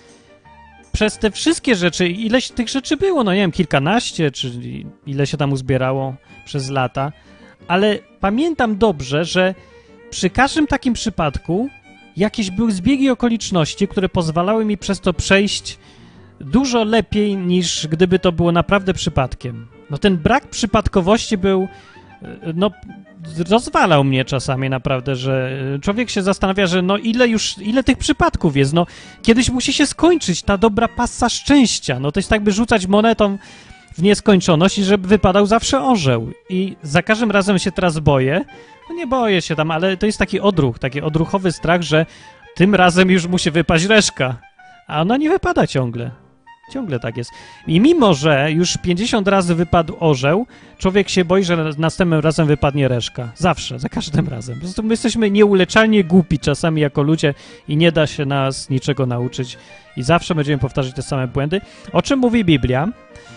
Przez te wszystkie rzeczy, ileś tych rzeczy było, no nie wiem, kilkanaście, czy ile się tam uzbierało przez lata, ale pamiętam dobrze, że przy każdym takim przypadku jakieś były zbiegi okoliczności, które pozwalały mi przez to przejść dużo lepiej, niż gdyby to było naprawdę przypadkiem. No ten brak przypadkowości był, no rozwalał mnie czasami naprawdę, że człowiek się zastanawia, że no ile już, ile tych przypadków jest, no kiedyś musi się skończyć ta dobra pasa szczęścia, no to jest tak by rzucać monetą w nieskończoność i żeby wypadał zawsze orzeł i za każdym razem się teraz boję, no nie boję się tam, ale to jest taki odruch, taki odruchowy strach, że tym razem już musi wypaść reszka, a ona nie wypada ciągle. Ciągle tak jest. I mimo, że już pięćdziesiąt razy wypadł orzeł, człowiek się boi, że następnym razem wypadnie reszka. Zawsze, za każdym razem. Po prostu my jesteśmy nieuleczalnie głupi czasami jako ludzie i nie da się nas niczego nauczyć. I zawsze będziemy powtarzać te same błędy. O czym mówi Biblia?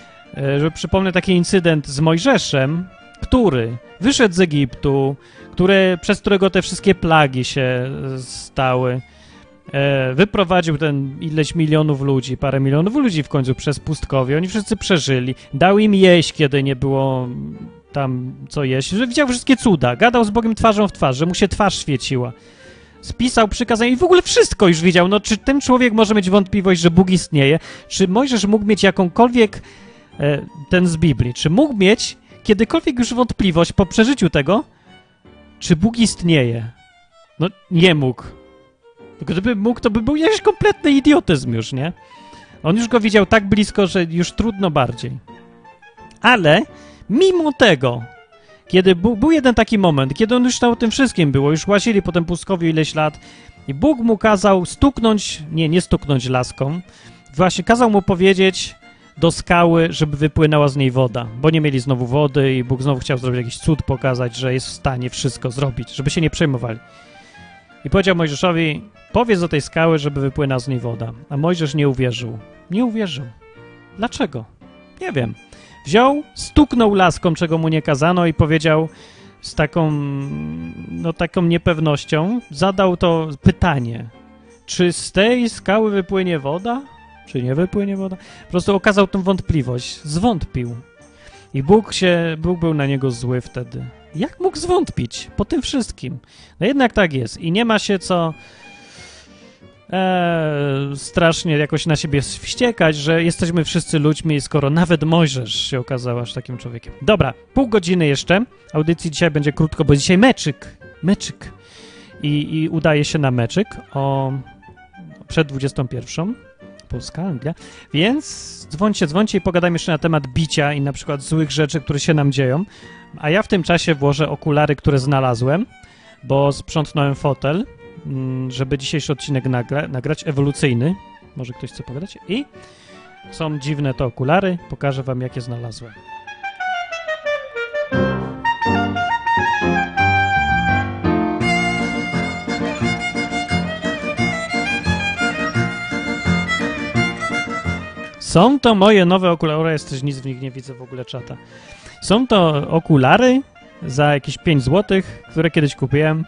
Że przypomnę taki incydent z Mojżeszem, który wyszedł z Egiptu, który, przez którego te wszystkie plagi się stały. E, wyprowadził ten ileś milionów ludzi, parę milionów ludzi w końcu przez pustkowie. Oni wszyscy przeżyli. Dał im jeść, kiedy nie było tam co jeść. Że widział wszystkie cuda. Gadał z Bogiem twarzą w twarz, że mu się twarz świeciła. Spisał przykazania i w ogóle wszystko już widział. No, czy ten człowiek może mieć wątpliwość, że Bóg istnieje? Czy Mojżesz mógł mieć jakąkolwiek, e, ten z Biblii, czy mógł mieć kiedykolwiek już wątpliwość po przeżyciu tego, czy Bóg istnieje? No, nie mógł. Gdyby mógł, to by był jakiś kompletny idiotyzm już, nie? On już go widział tak blisko, że już trudno bardziej. Ale mimo tego, kiedy był, był jeden taki moment, kiedy on już na tym wszystkim było, już łazili po tym pustkowiu ileś lat i Bóg mu kazał stuknąć, nie, nie stuknąć laską, właśnie kazał mu powiedzieć do skały, żeby wypłynęła z niej woda, bo nie mieli znowu wody i Bóg znowu chciał zrobić jakiś cud, pokazać, że jest w stanie wszystko zrobić, żeby się nie przejmowali. I powiedział Mojżeszowi, powiedz do tej skały, żeby wypłynęła z niej woda. A Mojżesz nie uwierzył. Nie uwierzył. Dlaczego? Nie wiem. Wziął, stuknął laską, czego mu nie kazano i powiedział z taką, no taką niepewnością, zadał to pytanie, czy z tej skały wypłynie woda, czy nie wypłynie woda? Po prostu okazał tą wątpliwość. Zwątpił. I Bóg się, Bóg był na niego zły wtedy. Jak mógł zwątpić po tym wszystkim? No jednak tak jest. I nie ma się co e, strasznie jakoś na siebie wściekać, że jesteśmy wszyscy ludźmi, skoro nawet Mojżesz się okazał aż takim człowiekiem. Dobra, pół godziny jeszcze. Audycji dzisiaj będzie krótko, bo dzisiaj meczyk. Meczyk. I, i udaje się na meczyk o przed dwudziestą pierwszą. Polska, Anglia. Więc dzwońcie, dzwońcie i pogadajmy jeszcze na temat bicia i na przykład złych rzeczy, które się nam dzieją. A ja w tym czasie włożę okulary, które znalazłem, bo sprzątnąłem fotel, żeby dzisiejszy odcinek nagra nagrać, ewolucyjny. Może ktoś chce pogadać? I są dziwne te okulary. Pokażę wam, jakie znalazłem. Są to moje nowe okulary, jest też nic w nich nie widzę w ogóle czata. Są to okulary za jakieś pięć złotych, które kiedyś kupiłem,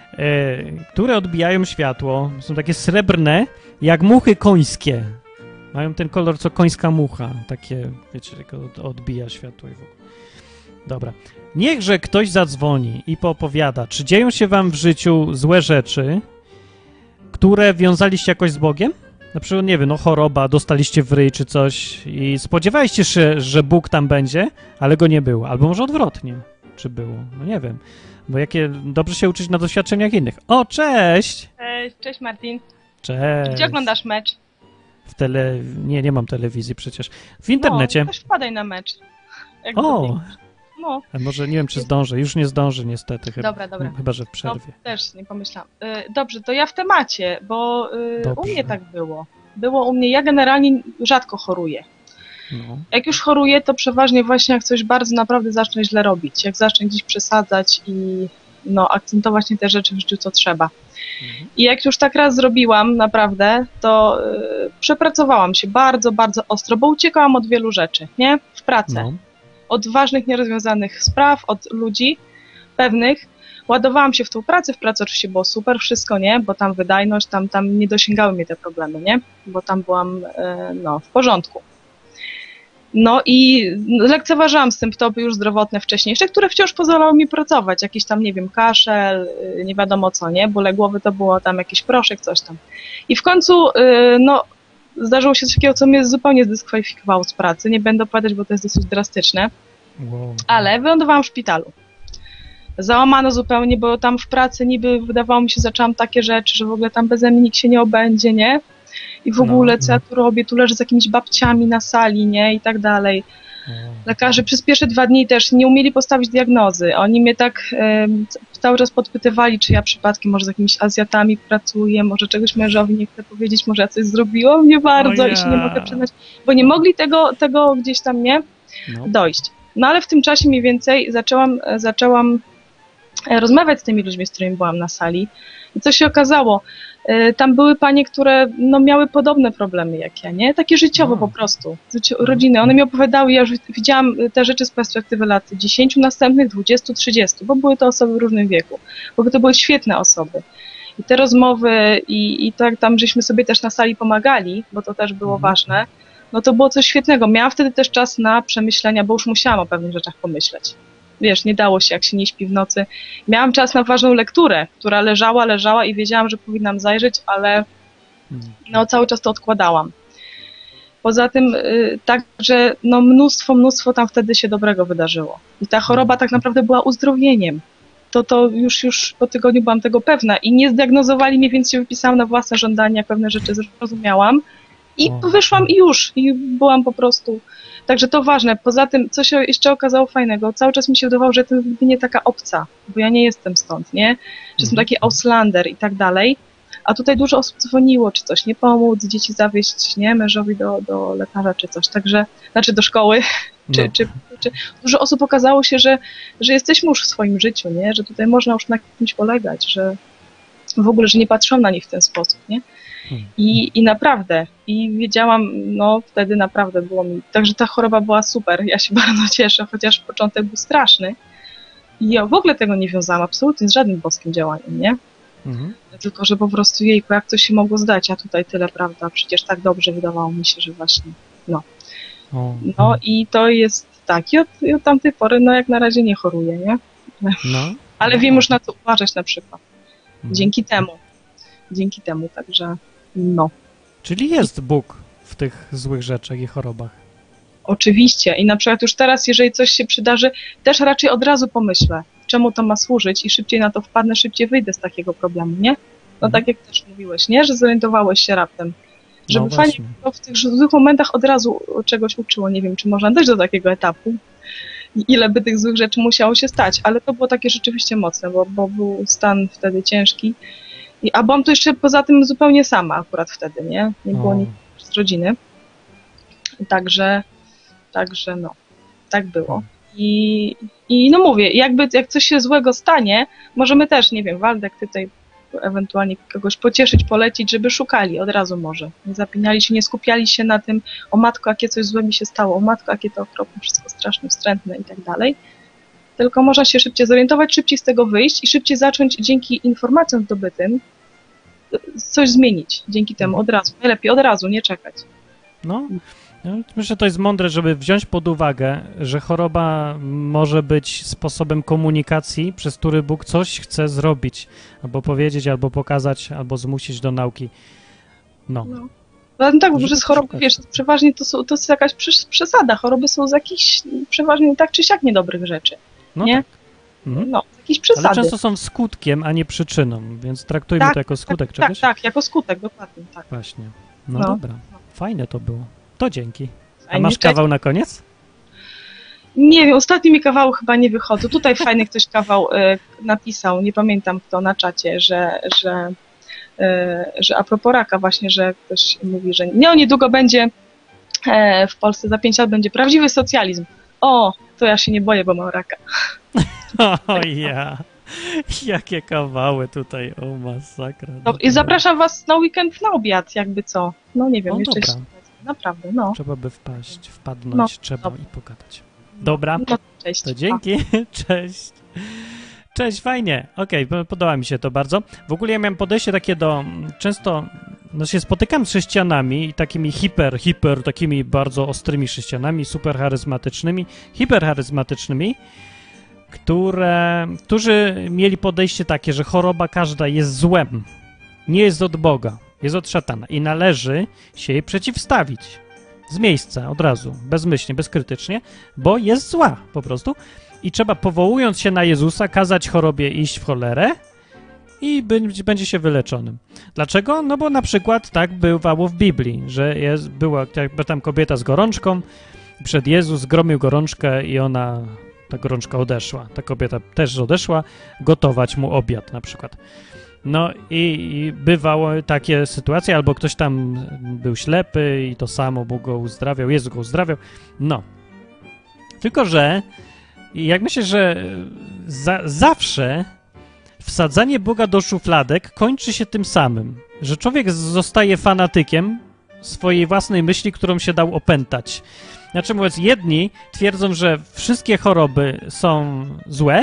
e, które odbijają światło. Są takie srebrne, jak muchy końskie. Mają ten kolor, co końska mucha. Takie, wiecie, tylko od- odbija światło i w ogóle. Dobra. Niechże ktoś zadzwoni i poopowiada, czy dzieją się wam w życiu złe rzeczy, które wiązaliście jakoś z Bogiem? Na przykład, nie wiem, no choroba, dostaliście w ryj czy coś i spodziewaliście się, że Bóg tam będzie, ale go nie było. Albo może odwrotnie, czy było. No nie wiem. Bo jakie dobrze się uczyć na doświadczeniach innych. O, cześć! Cześć, cześć Martin. Cześć! Gdzie oglądasz mecz? W tele... Nie, nie mam telewizji przecież. W internecie. No, też wpadaj na mecz. Jak O! zwykle. No, A może nie wiem, czy zdążę. Już nie zdążę niestety. Chyba, Dobra, dobra. Chyba, że w no przerwie. też nie pomyślałam. Y, Dobrze, to ja w temacie, bo y, Dobrze. u mnie tak było. Było u mnie, ja generalnie rzadko choruję. No. Jak już choruję, to przeważnie właśnie jak coś bardzo naprawdę zacznę źle robić. Jak zacznę gdzieś przesadzać i no, akcentować nie te rzeczy w życiu, co trzeba. Mhm. I jak już tak raz zrobiłam, naprawdę, to y, przepracowałam się bardzo, bardzo ostro, bo uciekałam od wielu rzeczy, nie? W pracy. No. Od ważnych, nierozwiązanych spraw, od ludzi pewnych. Ładowałam się w tą pracę, w pracy oczywiście było super, wszystko, nie? Bo tam wydajność, tam, tam nie dosięgały mnie te problemy, nie? Bo tam byłam, e, no, w porządku. No i lekceważyłam symptomy już zdrowotne wcześniejsze, które wciąż pozwalały mi pracować. Jakiś tam, nie wiem, kaszel, y, nie wiadomo co, nie? Bóle głowy to było tam jakiś proszek, coś tam. I w końcu, y, no, zdarzyło się coś takiego, co mnie zupełnie zdyskwalifikowało z pracy. Nie będę opowiadać, bo to jest dosyć drastyczne. Wow. Ale wylądowałam w szpitalu. Załamano zupełnie, bo tam w pracy niby wydawało mi się, zaczęłam takie rzeczy, że w ogóle tam beze mnie nikt się nie obędzie, nie? I w No, ogóle co no. ja tu robię, tu leżę z jakimiś babciami na sali, nie? I tak dalej. Wow. Lekarze przez pierwsze dwa dni też nie umieli postawić diagnozy. Oni mnie tak em, cały czas podpytywali, czy ja przypadkiem może z jakimiś Azjatami pracuję, może czegoś mężowi nie chcę powiedzieć, może ja coś zrobiłam nie bardzo O i się nie ja. mogę przyznać, bo nie mogli tego, tego gdzieś tam, nie? No. dojść. No ale w tym czasie mniej więcej zaczęłam, e, zaczęłam e, rozmawiać z tymi ludźmi, z którymi byłam na sali. I co się okazało? E, Tam były panie, które no, miały podobne problemy jak ja, nie? Takie życiowo No. po prostu, życio- rodziny. One mi opowiadały, ja już widziałam te rzeczy z perspektywy lat dziesięciu następnych, dwudziestu, trzydziestu, bo były to osoby w różnym wieku. Bo to były świetne osoby. I te rozmowy i, i tak tam, żeśmy sobie też na sali pomagali, bo to też było Mhm. ważne, no to było coś świetnego. Miałam wtedy też czas na przemyślenia, bo już musiałam o pewnych rzeczach pomyśleć. Wiesz, nie dało się, jak się nie śpi w nocy. Miałam czas na ważną lekturę, która leżała, leżała i wiedziałam, że powinnam zajrzeć, ale Mm. no cały czas to odkładałam. Poza tym y, także no mnóstwo, mnóstwo tam wtedy się dobrego wydarzyło. I ta choroba tak naprawdę była uzdrowieniem. To, to już, już po tygodniu byłam tego pewna i nie zdiagnozowali mnie, więc się wypisałam na własne żądanie, jak pewne rzeczy zrozumiałam. I O. wyszłam i już. I byłam po prostu... Także to ważne. Poza tym, co się jeszcze okazało fajnego, cały czas mi się wydawało, że jestem nigdy nie taka obca, bo ja nie jestem stąd, nie? Że jestem Mhm. taki Auslander i tak dalej. A tutaj dużo osób dzwoniło, czy coś nie pomóc, dzieci zawieźć, nie? Mężowi do, do lekarza, czy coś. Także, znaczy do szkoły, czy, No. czy, czy dużo osób okazało się, że, że jesteśmy już w swoim życiu, nie? Że tutaj można już na kimś polegać, że w ogóle, że nie patrzą na nich w ten sposób, nie? Hmm. I, I naprawdę, i wiedziałam, no wtedy naprawdę było mi, także ta choroba była super, ja się bardzo cieszę, chociaż początek był straszny. I ja w ogóle tego nie wiązałam absolutnie z żadnym boskim działaniem, nie? Mhm. Tylko, że po prostu jejku, jak to się mogło zdać, a tutaj tyle, prawda, przecież tak dobrze wydawało mi się, że właśnie, no. O. No i to jest tak, i od, i od tamtej pory, no jak na razie nie choruję, nie? No. Ale No. wiem już na co uważać na przykład, Mhm. dzięki temu, dzięki temu, także no. Czyli jest Bóg w tych złych rzeczach i chorobach. Oczywiście. I na przykład już teraz, jeżeli coś się przydarzy, też raczej od razu pomyślę, czemu to ma służyć i szybciej na to wpadnę, szybciej wyjdę z takiego problemu, nie? No Mhm. tak jak też mówiłeś, nie? Że zorientowałeś się raptem. Żeby No fajnie właśnie. było w tych złych momentach od razu czegoś uczyło. Nie wiem, czy można dojść do takiego etapu. I ile by tych złych rzeczy musiało się stać, ale to było takie rzeczywiście mocne, bo, bo był stan wtedy ciężki. I, a byłam tu jeszcze poza tym zupełnie sama akurat wtedy, nie? Nie było O. nikt z rodziny. Także, także no, tak było. I, I no mówię, jakby jak coś się złego stanie, możemy też, nie wiem, Waldek, ty tutaj ewentualnie kogoś pocieszyć, polecić, żeby szukali od razu może. Nie zapinali się, nie skupiali się na tym, o matko, jakie coś złe mi się stało, o matko, jakie to okropne, wszystko straszne, wstrętne i tak dalej. Tylko można się szybciej zorientować, szybciej z tego wyjść i szybciej zacząć dzięki informacjom zdobytym coś zmienić. Dzięki temu od razu. Najlepiej od razu, nie czekać. No, myślę, że to jest mądre, żeby wziąć pod uwagę, że choroba może być sposobem komunikacji, przez który Bóg coś chce zrobić, albo powiedzieć, albo pokazać, albo zmusić do nauki. No. No. No tak, bo Żeby przez choroby, szukać. wiesz, przeważnie to, są, to jest jakaś przes- przesada. Choroby są z jakichś przeważnie tak czy siak niedobrych rzeczy. No Nie? tak. Mhm. No, z jakiejś przesady. Ale często są skutkiem, a nie przyczyną, więc traktujmy Tak, to jako skutek tak, czegoś. tak, tak, jako skutek, dokładnie, tak. Właśnie. No, No. dobra. Fajne to było. To dzięki. A Fajnie, masz cześć. kawał na koniec? Nie wiem, ostatnio mi kawały chyba nie wychodzą. Tutaj fajny ktoś kawał e, napisał, nie pamiętam kto, na czacie, że, że, e, że a propos raka właśnie, że ktoś mówi, że nie, o niedługo będzie e, w Polsce, za pięć lat będzie prawdziwy socjalizm. O, to ja się nie boję, bo mam raka. O ja. Jakie kawały tutaj, o masakra. No, i zapraszam was na weekend na obiad, jakby co. No nie wiem, O, jeszcze dobra. się... Naprawdę, no. Trzeba by wpaść, wpadnąć, No, trzeba dobra. i pogadać. Dobra, No, cześć. to dzięki. Cześć. Cześć, fajnie. Okej, po- podoba mi się to bardzo. W ogóle ja miałem podejście takie do... Często no, się spotykam z chrześcijanami i takimi hiper, hiper, takimi bardzo ostrymi chrześcijanami, super charyzmatycznymi, hipercharyzmatycznymi, które, którzy mieli podejście takie, że choroba każda jest złem, nie jest od Boga, jest od szatana i należy się jej przeciwstawić. Z miejsca, od razu, bezmyślnie, bezkrytycznie, bo jest zła po prostu. I trzeba, powołując się na Jezusa, kazać chorobie iść w cholerę i będzie, będzie się wyleczonym. Dlaczego? No bo na przykład tak bywało w Biblii, że jest, była jakby tam kobieta z gorączką, przed Jezus gromił gorączkę i ona, ta gorączka odeszła. Ta kobieta też odeszła gotować mu obiad na przykład. No i, i bywały takie sytuacje, albo ktoś tam był ślepy i to samo Bóg go uzdrawiał, Jezus go uzdrawiał. No. Tylko że jak myślę, że za, zawsze wsadzanie Boga do szufladek kończy się tym samym, że człowiek zostaje fanatykiem swojej własnej myśli, którą się dał opętać. Znaczy mówiąc, jedni twierdzą, że wszystkie choroby są złe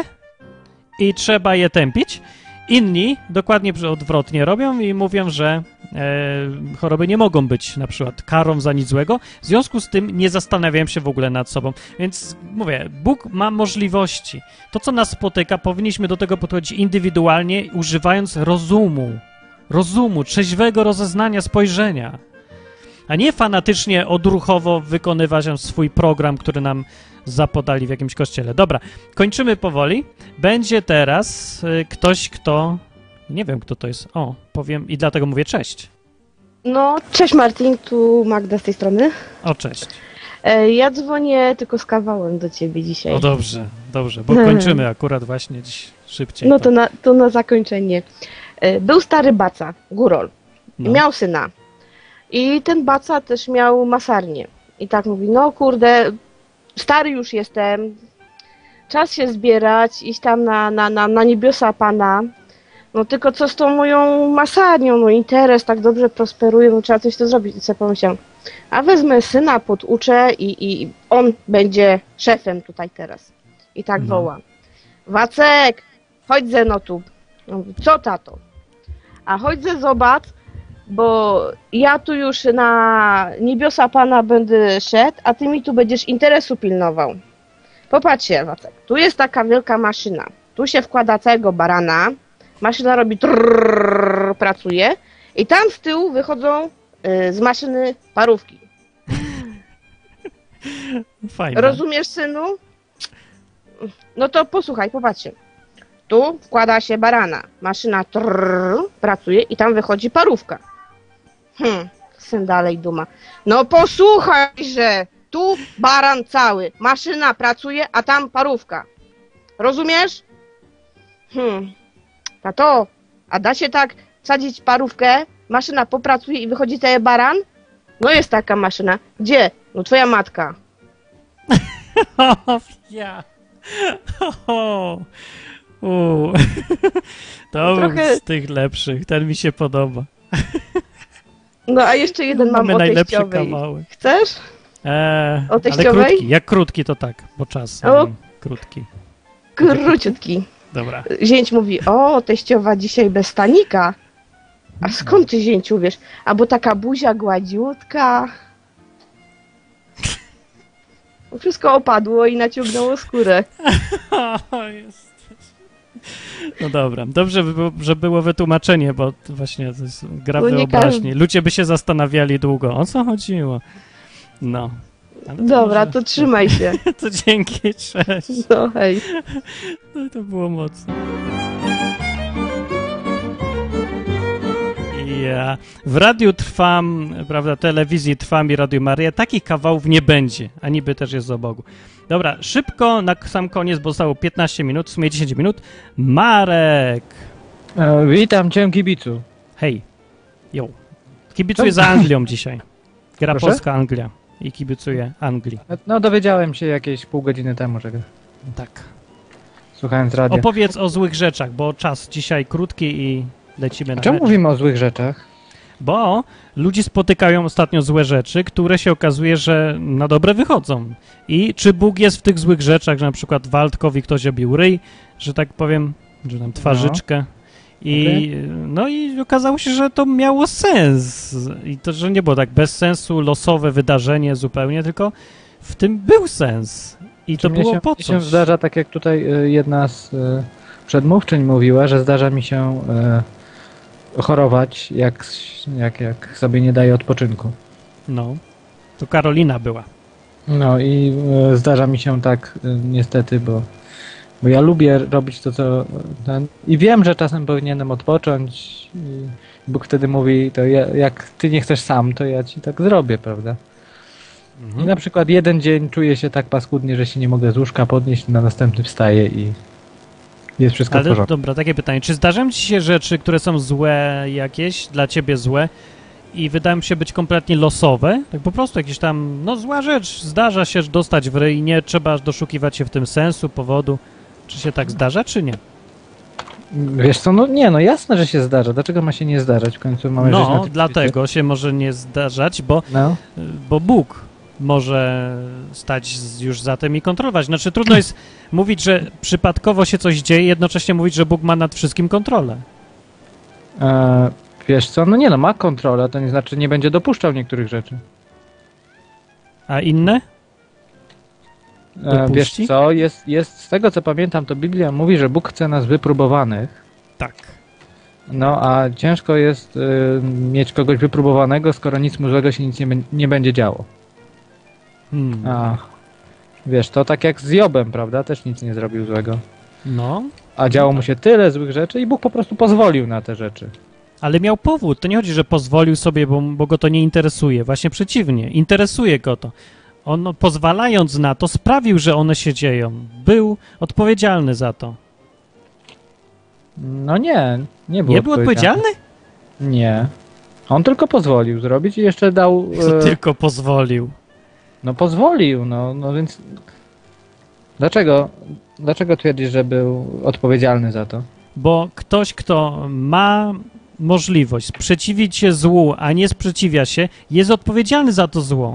i trzeba je tępić, inni dokładnie odwrotnie robią i mówią, że e, choroby nie mogą być na przykład karą za nic złego, w związku z tym nie zastanawiałem się w ogóle nad sobą. Więc mówię, Bóg ma możliwości. To, co nas spotyka, powinniśmy do tego podchodzić indywidualnie, używając rozumu, rozumu, trzeźwego rozeznania, spojrzenia, a nie fanatycznie, odruchowo wykonywać swój program, który nam zapodali w jakimś kościele. Dobra, kończymy powoli. Będzie teraz y, ktoś, kto... Nie wiem, kto to jest. O, powiem i dlatego mówię cześć. No, cześć Martin, tu Magda z tej strony. O, cześć. E, Ja dzwonię tylko z kawałem do ciebie dzisiaj. O, dobrze, dobrze, bo kończymy akurat właśnie dziś szybciej. No to na, to na zakończenie. E, Był stary baca, górol. I No. miał syna. I ten baca też miał masarnię. I tak mówi, no kurde, stary już jestem, czas się zbierać, iść tam na, na, na, na niebiosa Pana. No tylko co z tą moją masarnią, no interes tak dobrze prosperuje, no trzeba coś to zrobić. I sobie pomyślałem, a wezmę syna, poduczę i, i on będzie szefem tutaj teraz. I tak No. woła, Wacek, chodź ze no tu. Ja mówię, co tato? A chodź ze zobacz, bo ja tu już na niebiosa Pana będę szedł, a ty mi tu będziesz interesu pilnował. Popatrzcie, Wacek, tu jest taka wielka maszyna. Tu się wkłada całego barana, maszyna robi trrrr, pracuje i tam z tyłu wychodzą y, z maszyny parówki. Fajnie. Rozumiesz, synu? No to posłuchaj, popatrzcie. Tu wkłada się barana, maszyna trrrr, pracuje i tam wychodzi parówka. Hmm, syn dalej duma. No posłuchaj, że tu baran cały, maszyna pracuje, a tam parówka. Rozumiesz? Hmm, tato, a da się tak wsadzić parówkę, maszyna popracuje i wychodzi cały baran? No jest taka maszyna. Gdzie? No twoja matka. O, ja. O, u. To był Trochę- z tych lepszych, ten mi się podoba. No a jeszcze jeden mam Mamy o najlepsze teściowej. kawały. Chcesz? Eee, O ale teściowej? krótki, jak krótki to tak, bo czas O. mm, krótki. Króciutki. Dobra. Zięć mówi, o, teściowa dzisiaj bez stanika. A skąd ty, zięciu, wiesz? A bo taka buzia gładziutka. Wszystko opadło i naciągnęło skórę. O, jest. No dobra, dobrze, by było, że było wytłumaczenie, bo to właśnie to jest gra Bo nie wyobraźni. każdy- Ludzie by się zastanawiali długo, o co chodziło. No. Ale to Dobra, może- to trzymaj się. To dzięki, cześć. No hej. No i to było mocne. Ja w radiu trwam, prawda, telewizji trwam i Radiu Maryja. Takich kawałów nie będzie, a niby też jest z obogu. Dobra, szybko na sam koniec, bo zostało piętnaście minut, w sumie dziesięć minut. Marek! E, witam cię, kibicu. Hej. Jo. Kibicuję za Anglią dzisiaj. Gra Proszę? Polska-Anglia. I kibicuję Anglii. No dowiedziałem się jakieś pół godziny temu, że Tak. słuchając radia. Opowiedz o złych rzeczach, bo czas dzisiaj krótki i lecimy na Czemu mecz. mówimy o złych rzeczach? Bo ludzie spotykają ostatnio złe rzeczy, które się okazuje, że na dobre wychodzą. I czy Bóg jest w tych złych rzeczach, że na przykład Waldkowi ktoś obił ryj, że tak powiem, że tam twarzyczkę. I, no i okazało się, że to miało sens. I to, że nie było tak bez sensu, losowe wydarzenie zupełnie, tylko w tym był sens. I to Czy mnie było się, po mnie się coś. zdarza, tak jak tutaj y, jedna z y, przedmówczyń mówiła, że zdarza mi się y, chorować, jak, jak, jak sobie nie daje odpoczynku. No, to Karolina była. No i y, zdarza mi się tak y, niestety, bo, bo ja lubię robić to, co ten, i wiem, że czasem powinienem odpocząć i Bóg wtedy mówi, to ja, jak ty nie chcesz sam, to ja ci tak zrobię, prawda? I na przykład jeden dzień czuję się tak paskudnie, że się nie mogę z łóżka podnieść, na następny wstaję i jest wszystko w Ale porządku. dobra, takie pytanie. Czy zdarzają ci się rzeczy, które są złe jakieś, dla ciebie złe i wydają się być kompletnie losowe? Tak po prostu jakieś tam, no zła rzecz, zdarza się dostać w ryj, nie trzeba doszukiwać się w tym sensu, powodu. Czy się tak zdarza, czy nie? Wiesz co, no nie, no jasne, że się zdarza. Dlaczego ma się nie zdarzać? W końcu mamy żyć na No, tym dlatego się może nie zdarzać, bo, świecie. No. bo Bóg może stać z- już za tym i kontrolować. Znaczy trudno jest mówić, że przypadkowo się coś dzieje, jednocześnie mówić, że Bóg ma nad wszystkim kontrolę. E, wiesz co, no nie no, ma kontrolę, to nie znaczy nie będzie dopuszczał niektórych rzeczy. A inne? E, wiesz Dopuści? co, jest, jest, z tego co pamiętam, to Biblia mówi, że Bóg chce nas wypróbowanych. Tak. No, a ciężko jest y, mieć kogoś wypróbowanego, skoro nic mu złego się nic nie, bę- nie będzie działo. Hmm. A, wiesz, to tak jak z Jobem, prawda? Też nic nie zrobił złego. No, A działo mu się tyle złych rzeczy i Bóg po prostu pozwolił na te rzeczy. ale miał powód. To nie chodzi, że pozwolił sobie, bo, bo go to nie interesuje. Właśnie przeciwnie, interesuje go to. On no, pozwalając na to sprawił, że one się dzieją. Był odpowiedzialny za to. No nie, nie był Nie był odpowiedzialny? Nie. On tylko pozwolił zrobić i jeszcze dał... E, Tylko pozwolił. no pozwolił, no, no więc... Dlaczego, dlaczego twierdzisz, że był odpowiedzialny za to? Bo ktoś, kto ma możliwość sprzeciwić się złu, a nie sprzeciwia się, jest odpowiedzialny za to zło.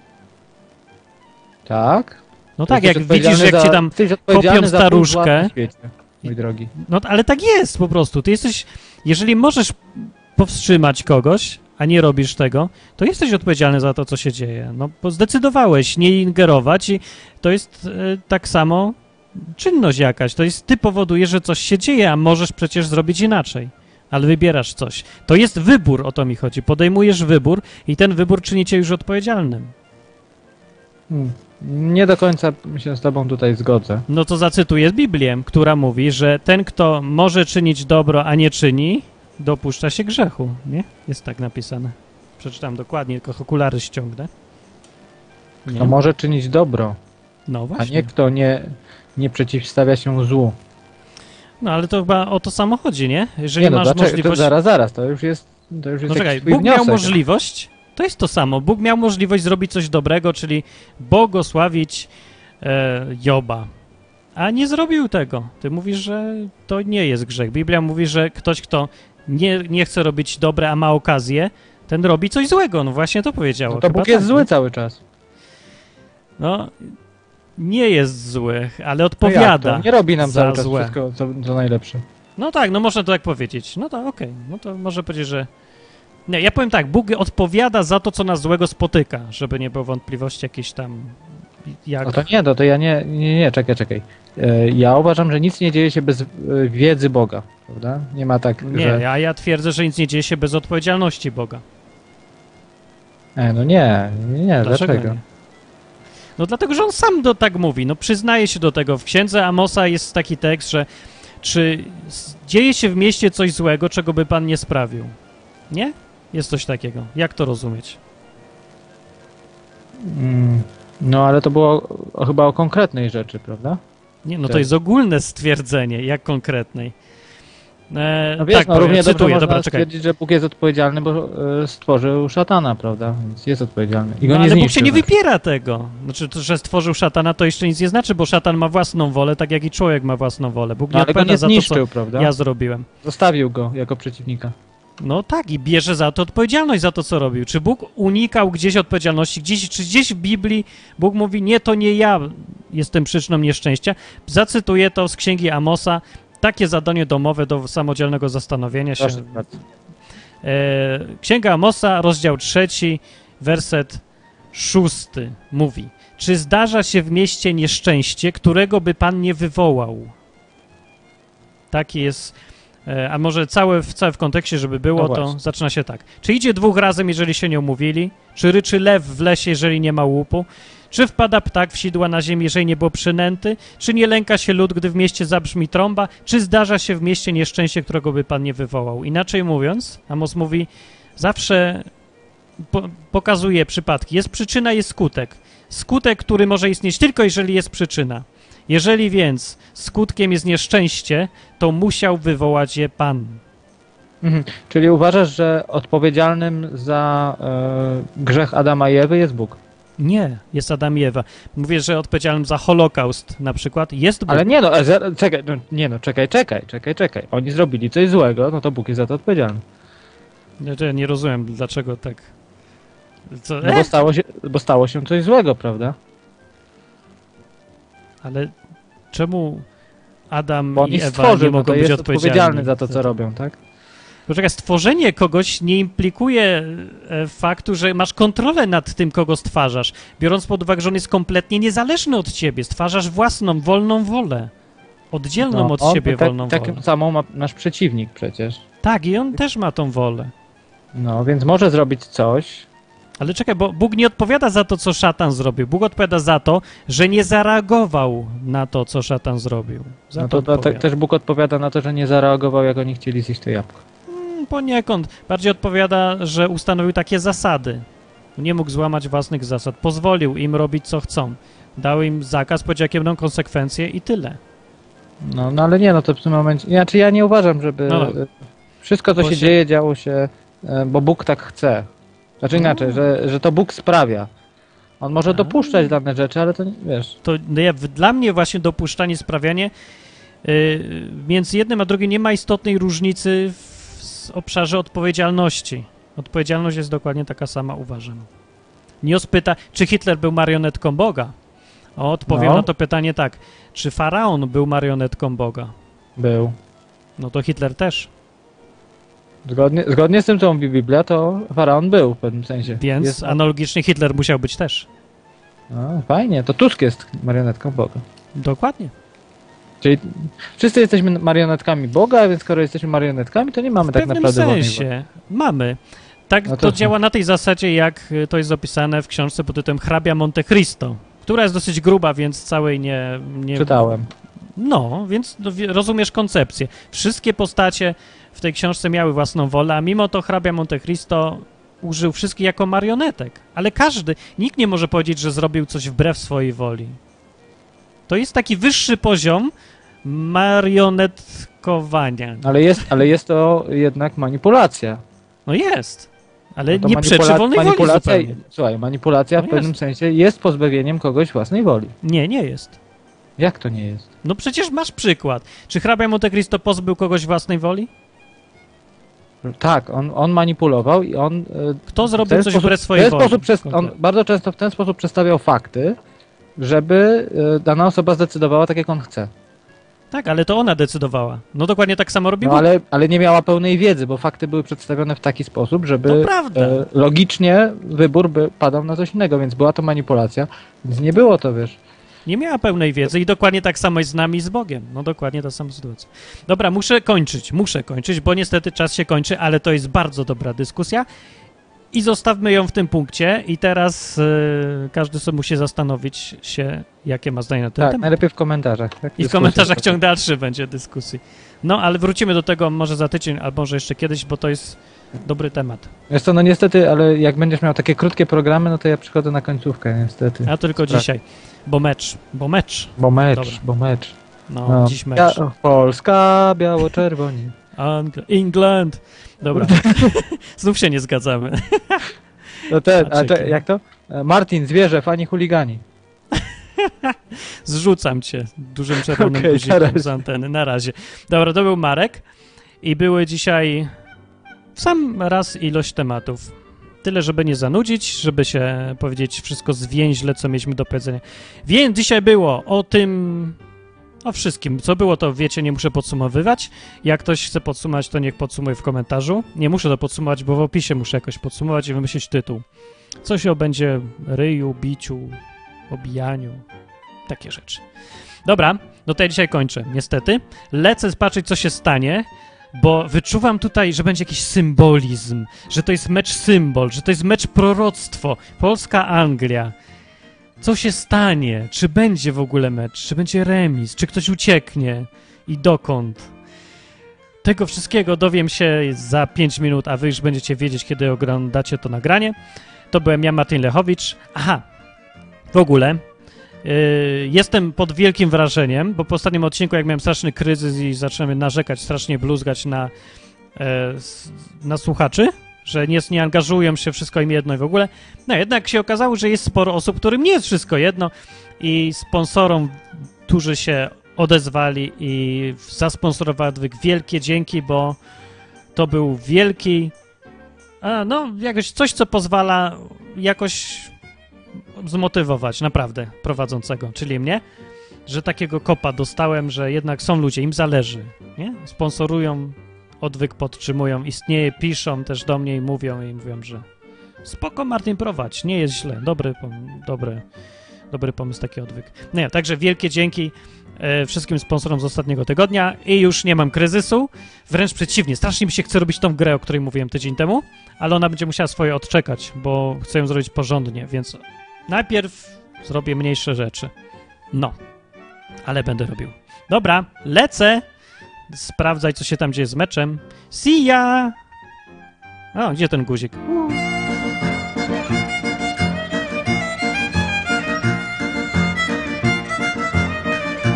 Tak? No To tak, jesteś jak widzisz, odpowiedzialny jak za- ci tam jesteś odpowiedzialny kopią za pół zła staruszkę. na świecie, mój drogi. No ale tak jest po prostu. Ty jesteś, jeżeli możesz powstrzymać kogoś, a nie robisz tego, to jesteś odpowiedzialny za to, co się dzieje. No bo zdecydowałeś nie ingerować i to jest e, tak samo czynność jakaś. To jest, ty powodujesz, że coś się dzieje, a możesz przecież zrobić inaczej. Ale wybierasz coś. To jest wybór, o to mi chodzi. Podejmujesz wybór i ten wybór czyni cię już odpowiedzialnym. Hmm. Nie do końca się z tobą tutaj zgodzę. No to zacytuję Biblię, która mówi, że ten, kto może czynić dobro, a nie czyni, dopuszcza się grzechu, nie? Jest tak napisane. Przeczytam dokładnie, tylko okulary ściągnę. Nie? To może czynić dobro, No a właśnie. nie kto nie, nie przeciwstawia się złu. No ale to chyba o to samo chodzi, nie? Jeżeli Nie no, masz dlaczego, to możliwość... zaraz, zaraz, to już jest, to już jest No czekaj, jakiś twój Bóg miał wniosek. możliwość, to jest to samo. Bóg miał możliwość zrobić coś dobrego, czyli błogosławić e, Joba. A nie zrobił tego. Ty mówisz, że to nie jest grzech. Biblia mówi, że ktoś, kto nie, nie chce robić dobre, a ma okazję, ten robi coś złego. No właśnie to powiedziało. No to Chyba Bóg jest tak, zły nie? cały czas. No, nie jest zły, ale No jak odpowiada. to? Nie robi nam za cały czas złe. wszystko, co, co najlepsze. No tak, no można to tak powiedzieć. No tak, okej. No to może powiedzieć, że... Nie, ja powiem tak, Bóg odpowiada za to, co nas złego spotyka, żeby nie było wątpliwości jakiejś tam Jak? No to nie, to, to ja nie, nie, nie, czekaj, czekaj. E, Ja uważam, że nic nie dzieje się bez e, wiedzy Boga, prawda? Nie ma tak, Nie, że... a ja twierdzę, że nic nie dzieje się bez odpowiedzialności Boga. E, no nie, nie, nie, Dlaczego dlaczego? nie? No dlatego, że on sam do tak mówi. No przyznaje się do tego. W księdze Amosa jest taki tekst, że czy s- dzieje się w mieście coś złego, czego by Pan nie sprawił? Nie? Jest coś takiego. Jak to rozumieć? Mm, no ale to było o, chyba o konkretnej rzeczy, prawda? Nie, no to Tak. jest ogólne stwierdzenie, jak konkretnej. E, No wiesz, tak, no powiem, równie dobrze cytuję, można dobra, czekaj. stwierdzić, że Bóg jest odpowiedzialny, bo e, stworzył szatana, prawda? Więc jest odpowiedzialny. I go No, nie ale Bóg się zniszczył. nie znaczy. wypiera tego. Znaczy, to, że stworzył szatana, to jeszcze nic nie znaczy, bo szatan ma własną wolę, tak jak i człowiek ma własną wolę. Bóg nie No, ale go odpowiada nie za to, zniszczył, co prawda? ja zrobiłem. Zostawił go jako przeciwnika. No tak, i bierze za to odpowiedzialność za to, co robił. Czy Bóg unikał gdzieś odpowiedzialności? Gdzieś, czy gdzieś w Biblii Bóg mówi, nie, to nie ja jestem przyczyną nieszczęścia? Zacytuję to z księgi Amosa. Takie zadanie domowe do samodzielnego zastanowienia się. Proszę bardzo. E, Księga Amosa, rozdział trzeci, werset szósty mówi: czy zdarza się w mieście nieszczęście, którego by Pan nie wywołał? Taki jest, e, a może całe w, całe w kontekście, żeby było, No to właśnie. zaczyna się tak. Czy idzie dwóch razem, jeżeli się nie umówili? Czy ryczy lew w lesie, jeżeli nie ma łupu? Czy wpada ptak w sidła na ziemię, jeżeli nie było przynęty? Czy nie lęka się lud, gdy w mieście zabrzmi trąba? Czy zdarza się w mieście nieszczęście, którego by Pan nie wywołał? Inaczej mówiąc, Amos mówi, zawsze po, pokazuje przypadki. Jest przyczyna, jest skutek. Skutek, który może istnieć tylko, jeżeli jest przyczyna. Jeżeli więc skutkiem jest nieszczęście, to musiał wywołać je Pan. Mhm. Czyli uważasz, że odpowiedzialnym za e, grzech Adama i Ewy jest Bóg? Nie, jest Adam i Ewa. Mówię, że odpowiedzialnym za Holokaust na przykład jest Bóg. Ale nie no, e, za- czekaj, no, nie no, czekaj, czekaj, czekaj, czekaj. Oni zrobili coś złego, no to Bóg jest za to odpowiedzialny. Nie, ja nie rozumiem, dlaczego tak. Co? No bo stało się, bo stało się coś złego, prawda? Ale czemu Adam Bo on i ich Ewa stworzył, nie no mogą to być jest odpowiedzialni odpowiedzialny za to, co robią, tak? Poczekaj, stworzenie kogoś nie implikuje e, faktu, że masz kontrolę nad tym, kogo stwarzasz. Biorąc pod uwagę, że on jest kompletnie niezależny od ciebie. Stwarzasz własną, wolną wolę. Oddzielną No, od on siebie tak, wolną taką wolę. samą ma nasz przeciwnik przecież. Tak, i on też ma tą wolę. No, więc może zrobić coś. Ale czekaj, bo Bóg nie odpowiada za to, co szatan zrobił. Bóg odpowiada za to, że nie zareagował na to, co szatan zrobił. Za No to to, to, te- odpowiada. też Bóg odpowiada na to, że nie zareagował, jak oni chcieli zjeść to jabłko. Mm, Poniekąd. Bardziej odpowiada, że ustanowił takie zasady. Nie mógł złamać własnych zasad. Pozwolił im robić, co chcą. Dał im zakaz, powiedział, jakie będą konsekwencje i tyle. No, no ale nie, no to w tym momencie... Znaczy ja nie uważam, żeby No, e, wszystko, co bo się się- dzieje, działo się, e, bo Bóg tak chce. Znaczy No. inaczej, że, że to Bóg sprawia. On może A. dopuszczać dane rzeczy, ale to nie, wiesz... To no ja, dla mnie właśnie dopuszczanie, sprawianie yy, między jednym a drugim nie ma istotnej różnicy w s- obszarze odpowiedzialności. Odpowiedzialność jest dokładnie taka sama, uważam. Nios pyta, czy Hitler był marionetką Boga? O, odpowiem No. na to pytanie tak. Czy Faraon był marionetką Boga? Był. No to Hitler też. Zgodnie, zgodnie z tym, co mówi Biblia, to faraon był w pewnym sensie. Więc Jest, analogicznie Hitler musiał być też. no, fajnie, to Tusk jest marionetką Boga. Dokładnie. Czyli wszyscy jesteśmy marionetkami Boga, więc skoro jesteśmy marionetkami, to nie mamy W tak pewnym naprawdę wolnej woli. sensie mamy. Tak No to, to- działa na tej zasadzie, jak y, to jest opisane w książce pod tytułem Hrabia Monte Cristo, która jest dosyć gruba, więc całej nie... nie Czytałem. No, więc no, wie- rozumiesz koncepcję. Wszystkie postacie w tej książce miały własną wolę, a mimo to hrabia Monte Cristo użył wszystkich jako marionetek. Ale każdy, nikt nie może powiedzieć, że zrobił coś wbrew swojej woli. To jest taki wyższy poziom marionetkowania. Ale jest, ale jest to jednak manipulacja. No jest, ale No to nie manipula- przeczy wolnej woli manipulacja, zupełnie. Słuchaj, manipulacja No w pewnym jest. sensie jest pozbawieniem kogoś własnej woli. Nie, nie jest. Jak to nie jest? No przecież masz przykład. Czy hrabia Monte Cristo pozbył kogoś własnej woli? Tak, on, on manipulował i on... e, Kto w zrobił ten coś sposób, wbrew w swojej ten woli? sposób przez, On Konkretnie. bardzo często w ten sposób przedstawiał fakty, żeby e, dana osoba zdecydowała tak, jak on chce. Tak, ale to ona decydowała. No dokładnie tak samo robi No Bóg. ale, ale nie miała pełnej wiedzy, bo fakty były przedstawione w taki sposób, żeby To prawda. e, logicznie wybór by padał na coś innego, więc była to manipulacja, więc nie było to, wiesz. Nie miała pełnej wiedzy i dokładnie tak samo jest z nami i z Bogiem. No dokładnie ta sama sytuacja. Dobra, muszę kończyć, muszę kończyć, bo niestety czas się kończy, ale to jest bardzo dobra dyskusja i zostawmy ją w tym punkcie i teraz y, każdy sobie musi zastanowić się, jakie ma zdanie na ten Tak, temat. najlepiej w komentarzach. Tak? I w Dyskusje komentarzach to- ciąg dalszy będzie dyskusji. No, ale wrócimy do tego może za tydzień, albo może jeszcze kiedyś, bo to jest dobry temat. Wiesz co, no niestety, ale jak będziesz miał takie krótkie programy, no to ja przychodzę na końcówkę, niestety. A tylko Tak. dzisiaj, bo mecz, bo mecz. Bo mecz, Dobra. bo mecz. No, No. dziś mecz. Ja, Polska, biało-czerwoni. Ang- England. Dobra. Znów się nie zgadzamy. No ten, a Haczyki. te, jak to? E, Martin, zwierzę, fani chuligani. Zrzucam cię dużym czerwonym Okej, guzikiem na razie. z anteny. Na razie. Dobra, to był Marek i były dzisiaj w sam raz ilość tematów. Tyle, żeby nie zanudzić, żeby się powiedzieć wszystko zwięźle, co mieliśmy do powiedzenia. Więc dzisiaj było o tym, o wszystkim. Co było, to wiecie, nie muszę podsumowywać. Jak ktoś chce podsumować, to niech podsumuje w komentarzu. Nie muszę to podsumować, bo w opisie muszę jakoś podsumować i wymyślić tytuł. Coś o będzie ryju, biciu, obijaniu, takie rzeczy. Dobra, no to ja dzisiaj kończę, niestety. Lecę spatrzeć, co się stanie, bo wyczuwam tutaj, że będzie jakiś symbolizm, że to jest mecz symbol, że to jest mecz proroctwo. Polska-Anglia. Co się stanie? Czy będzie w ogóle mecz? Czy będzie remis? Czy ktoś ucieknie? I dokąd? Tego wszystkiego dowiem się za pięć minut, a wy już będziecie wiedzieć, kiedy oglądacie to nagranie. To byłem ja, Martin Lechowicz. Aha, w ogóle yy, jestem pod wielkim wrażeniem, bo po ostatnim odcinku, jak miałem straszny kryzys i zacząłem narzekać, strasznie bluzgać na, yy, s- na słuchaczy, że nie, nie angażują się, wszystko im jedno i w ogóle. No jednak się okazało, że jest sporo osób, którym nie jest wszystko jedno i sponsorom, którzy się odezwali i zasponsorowali odwyk, wielkie dzięki, bo to był wielki, a, no jakoś coś, co pozwala jakoś zmotywować naprawdę prowadzącego, czyli mnie, że takiego kopa dostałem, że jednak są ludzie, im zależy, nie? Sponsorują, odwyk podtrzymują, istnieje, piszą też do mnie i mówią i mówią, że spoko Martin, prowadź, nie jest źle, dobry, pom- dobry, dobry pomysł taki odwyk. No ja, także wielkie dzięki e, wszystkim sponsorom z ostatniego tygodnia i już nie mam kryzysu, wręcz przeciwnie, strasznie mi się chce robić tą grę, o której mówiłem tydzień temu, ale ona będzie musiała swoje odczekać, bo chcę ją zrobić porządnie, więc najpierw zrobię mniejsze rzeczy. No, ale będę robił. Dobra, lecę. Sprawdzaj, co się tam dzieje z meczem. See ya! O, gdzie ten guzik?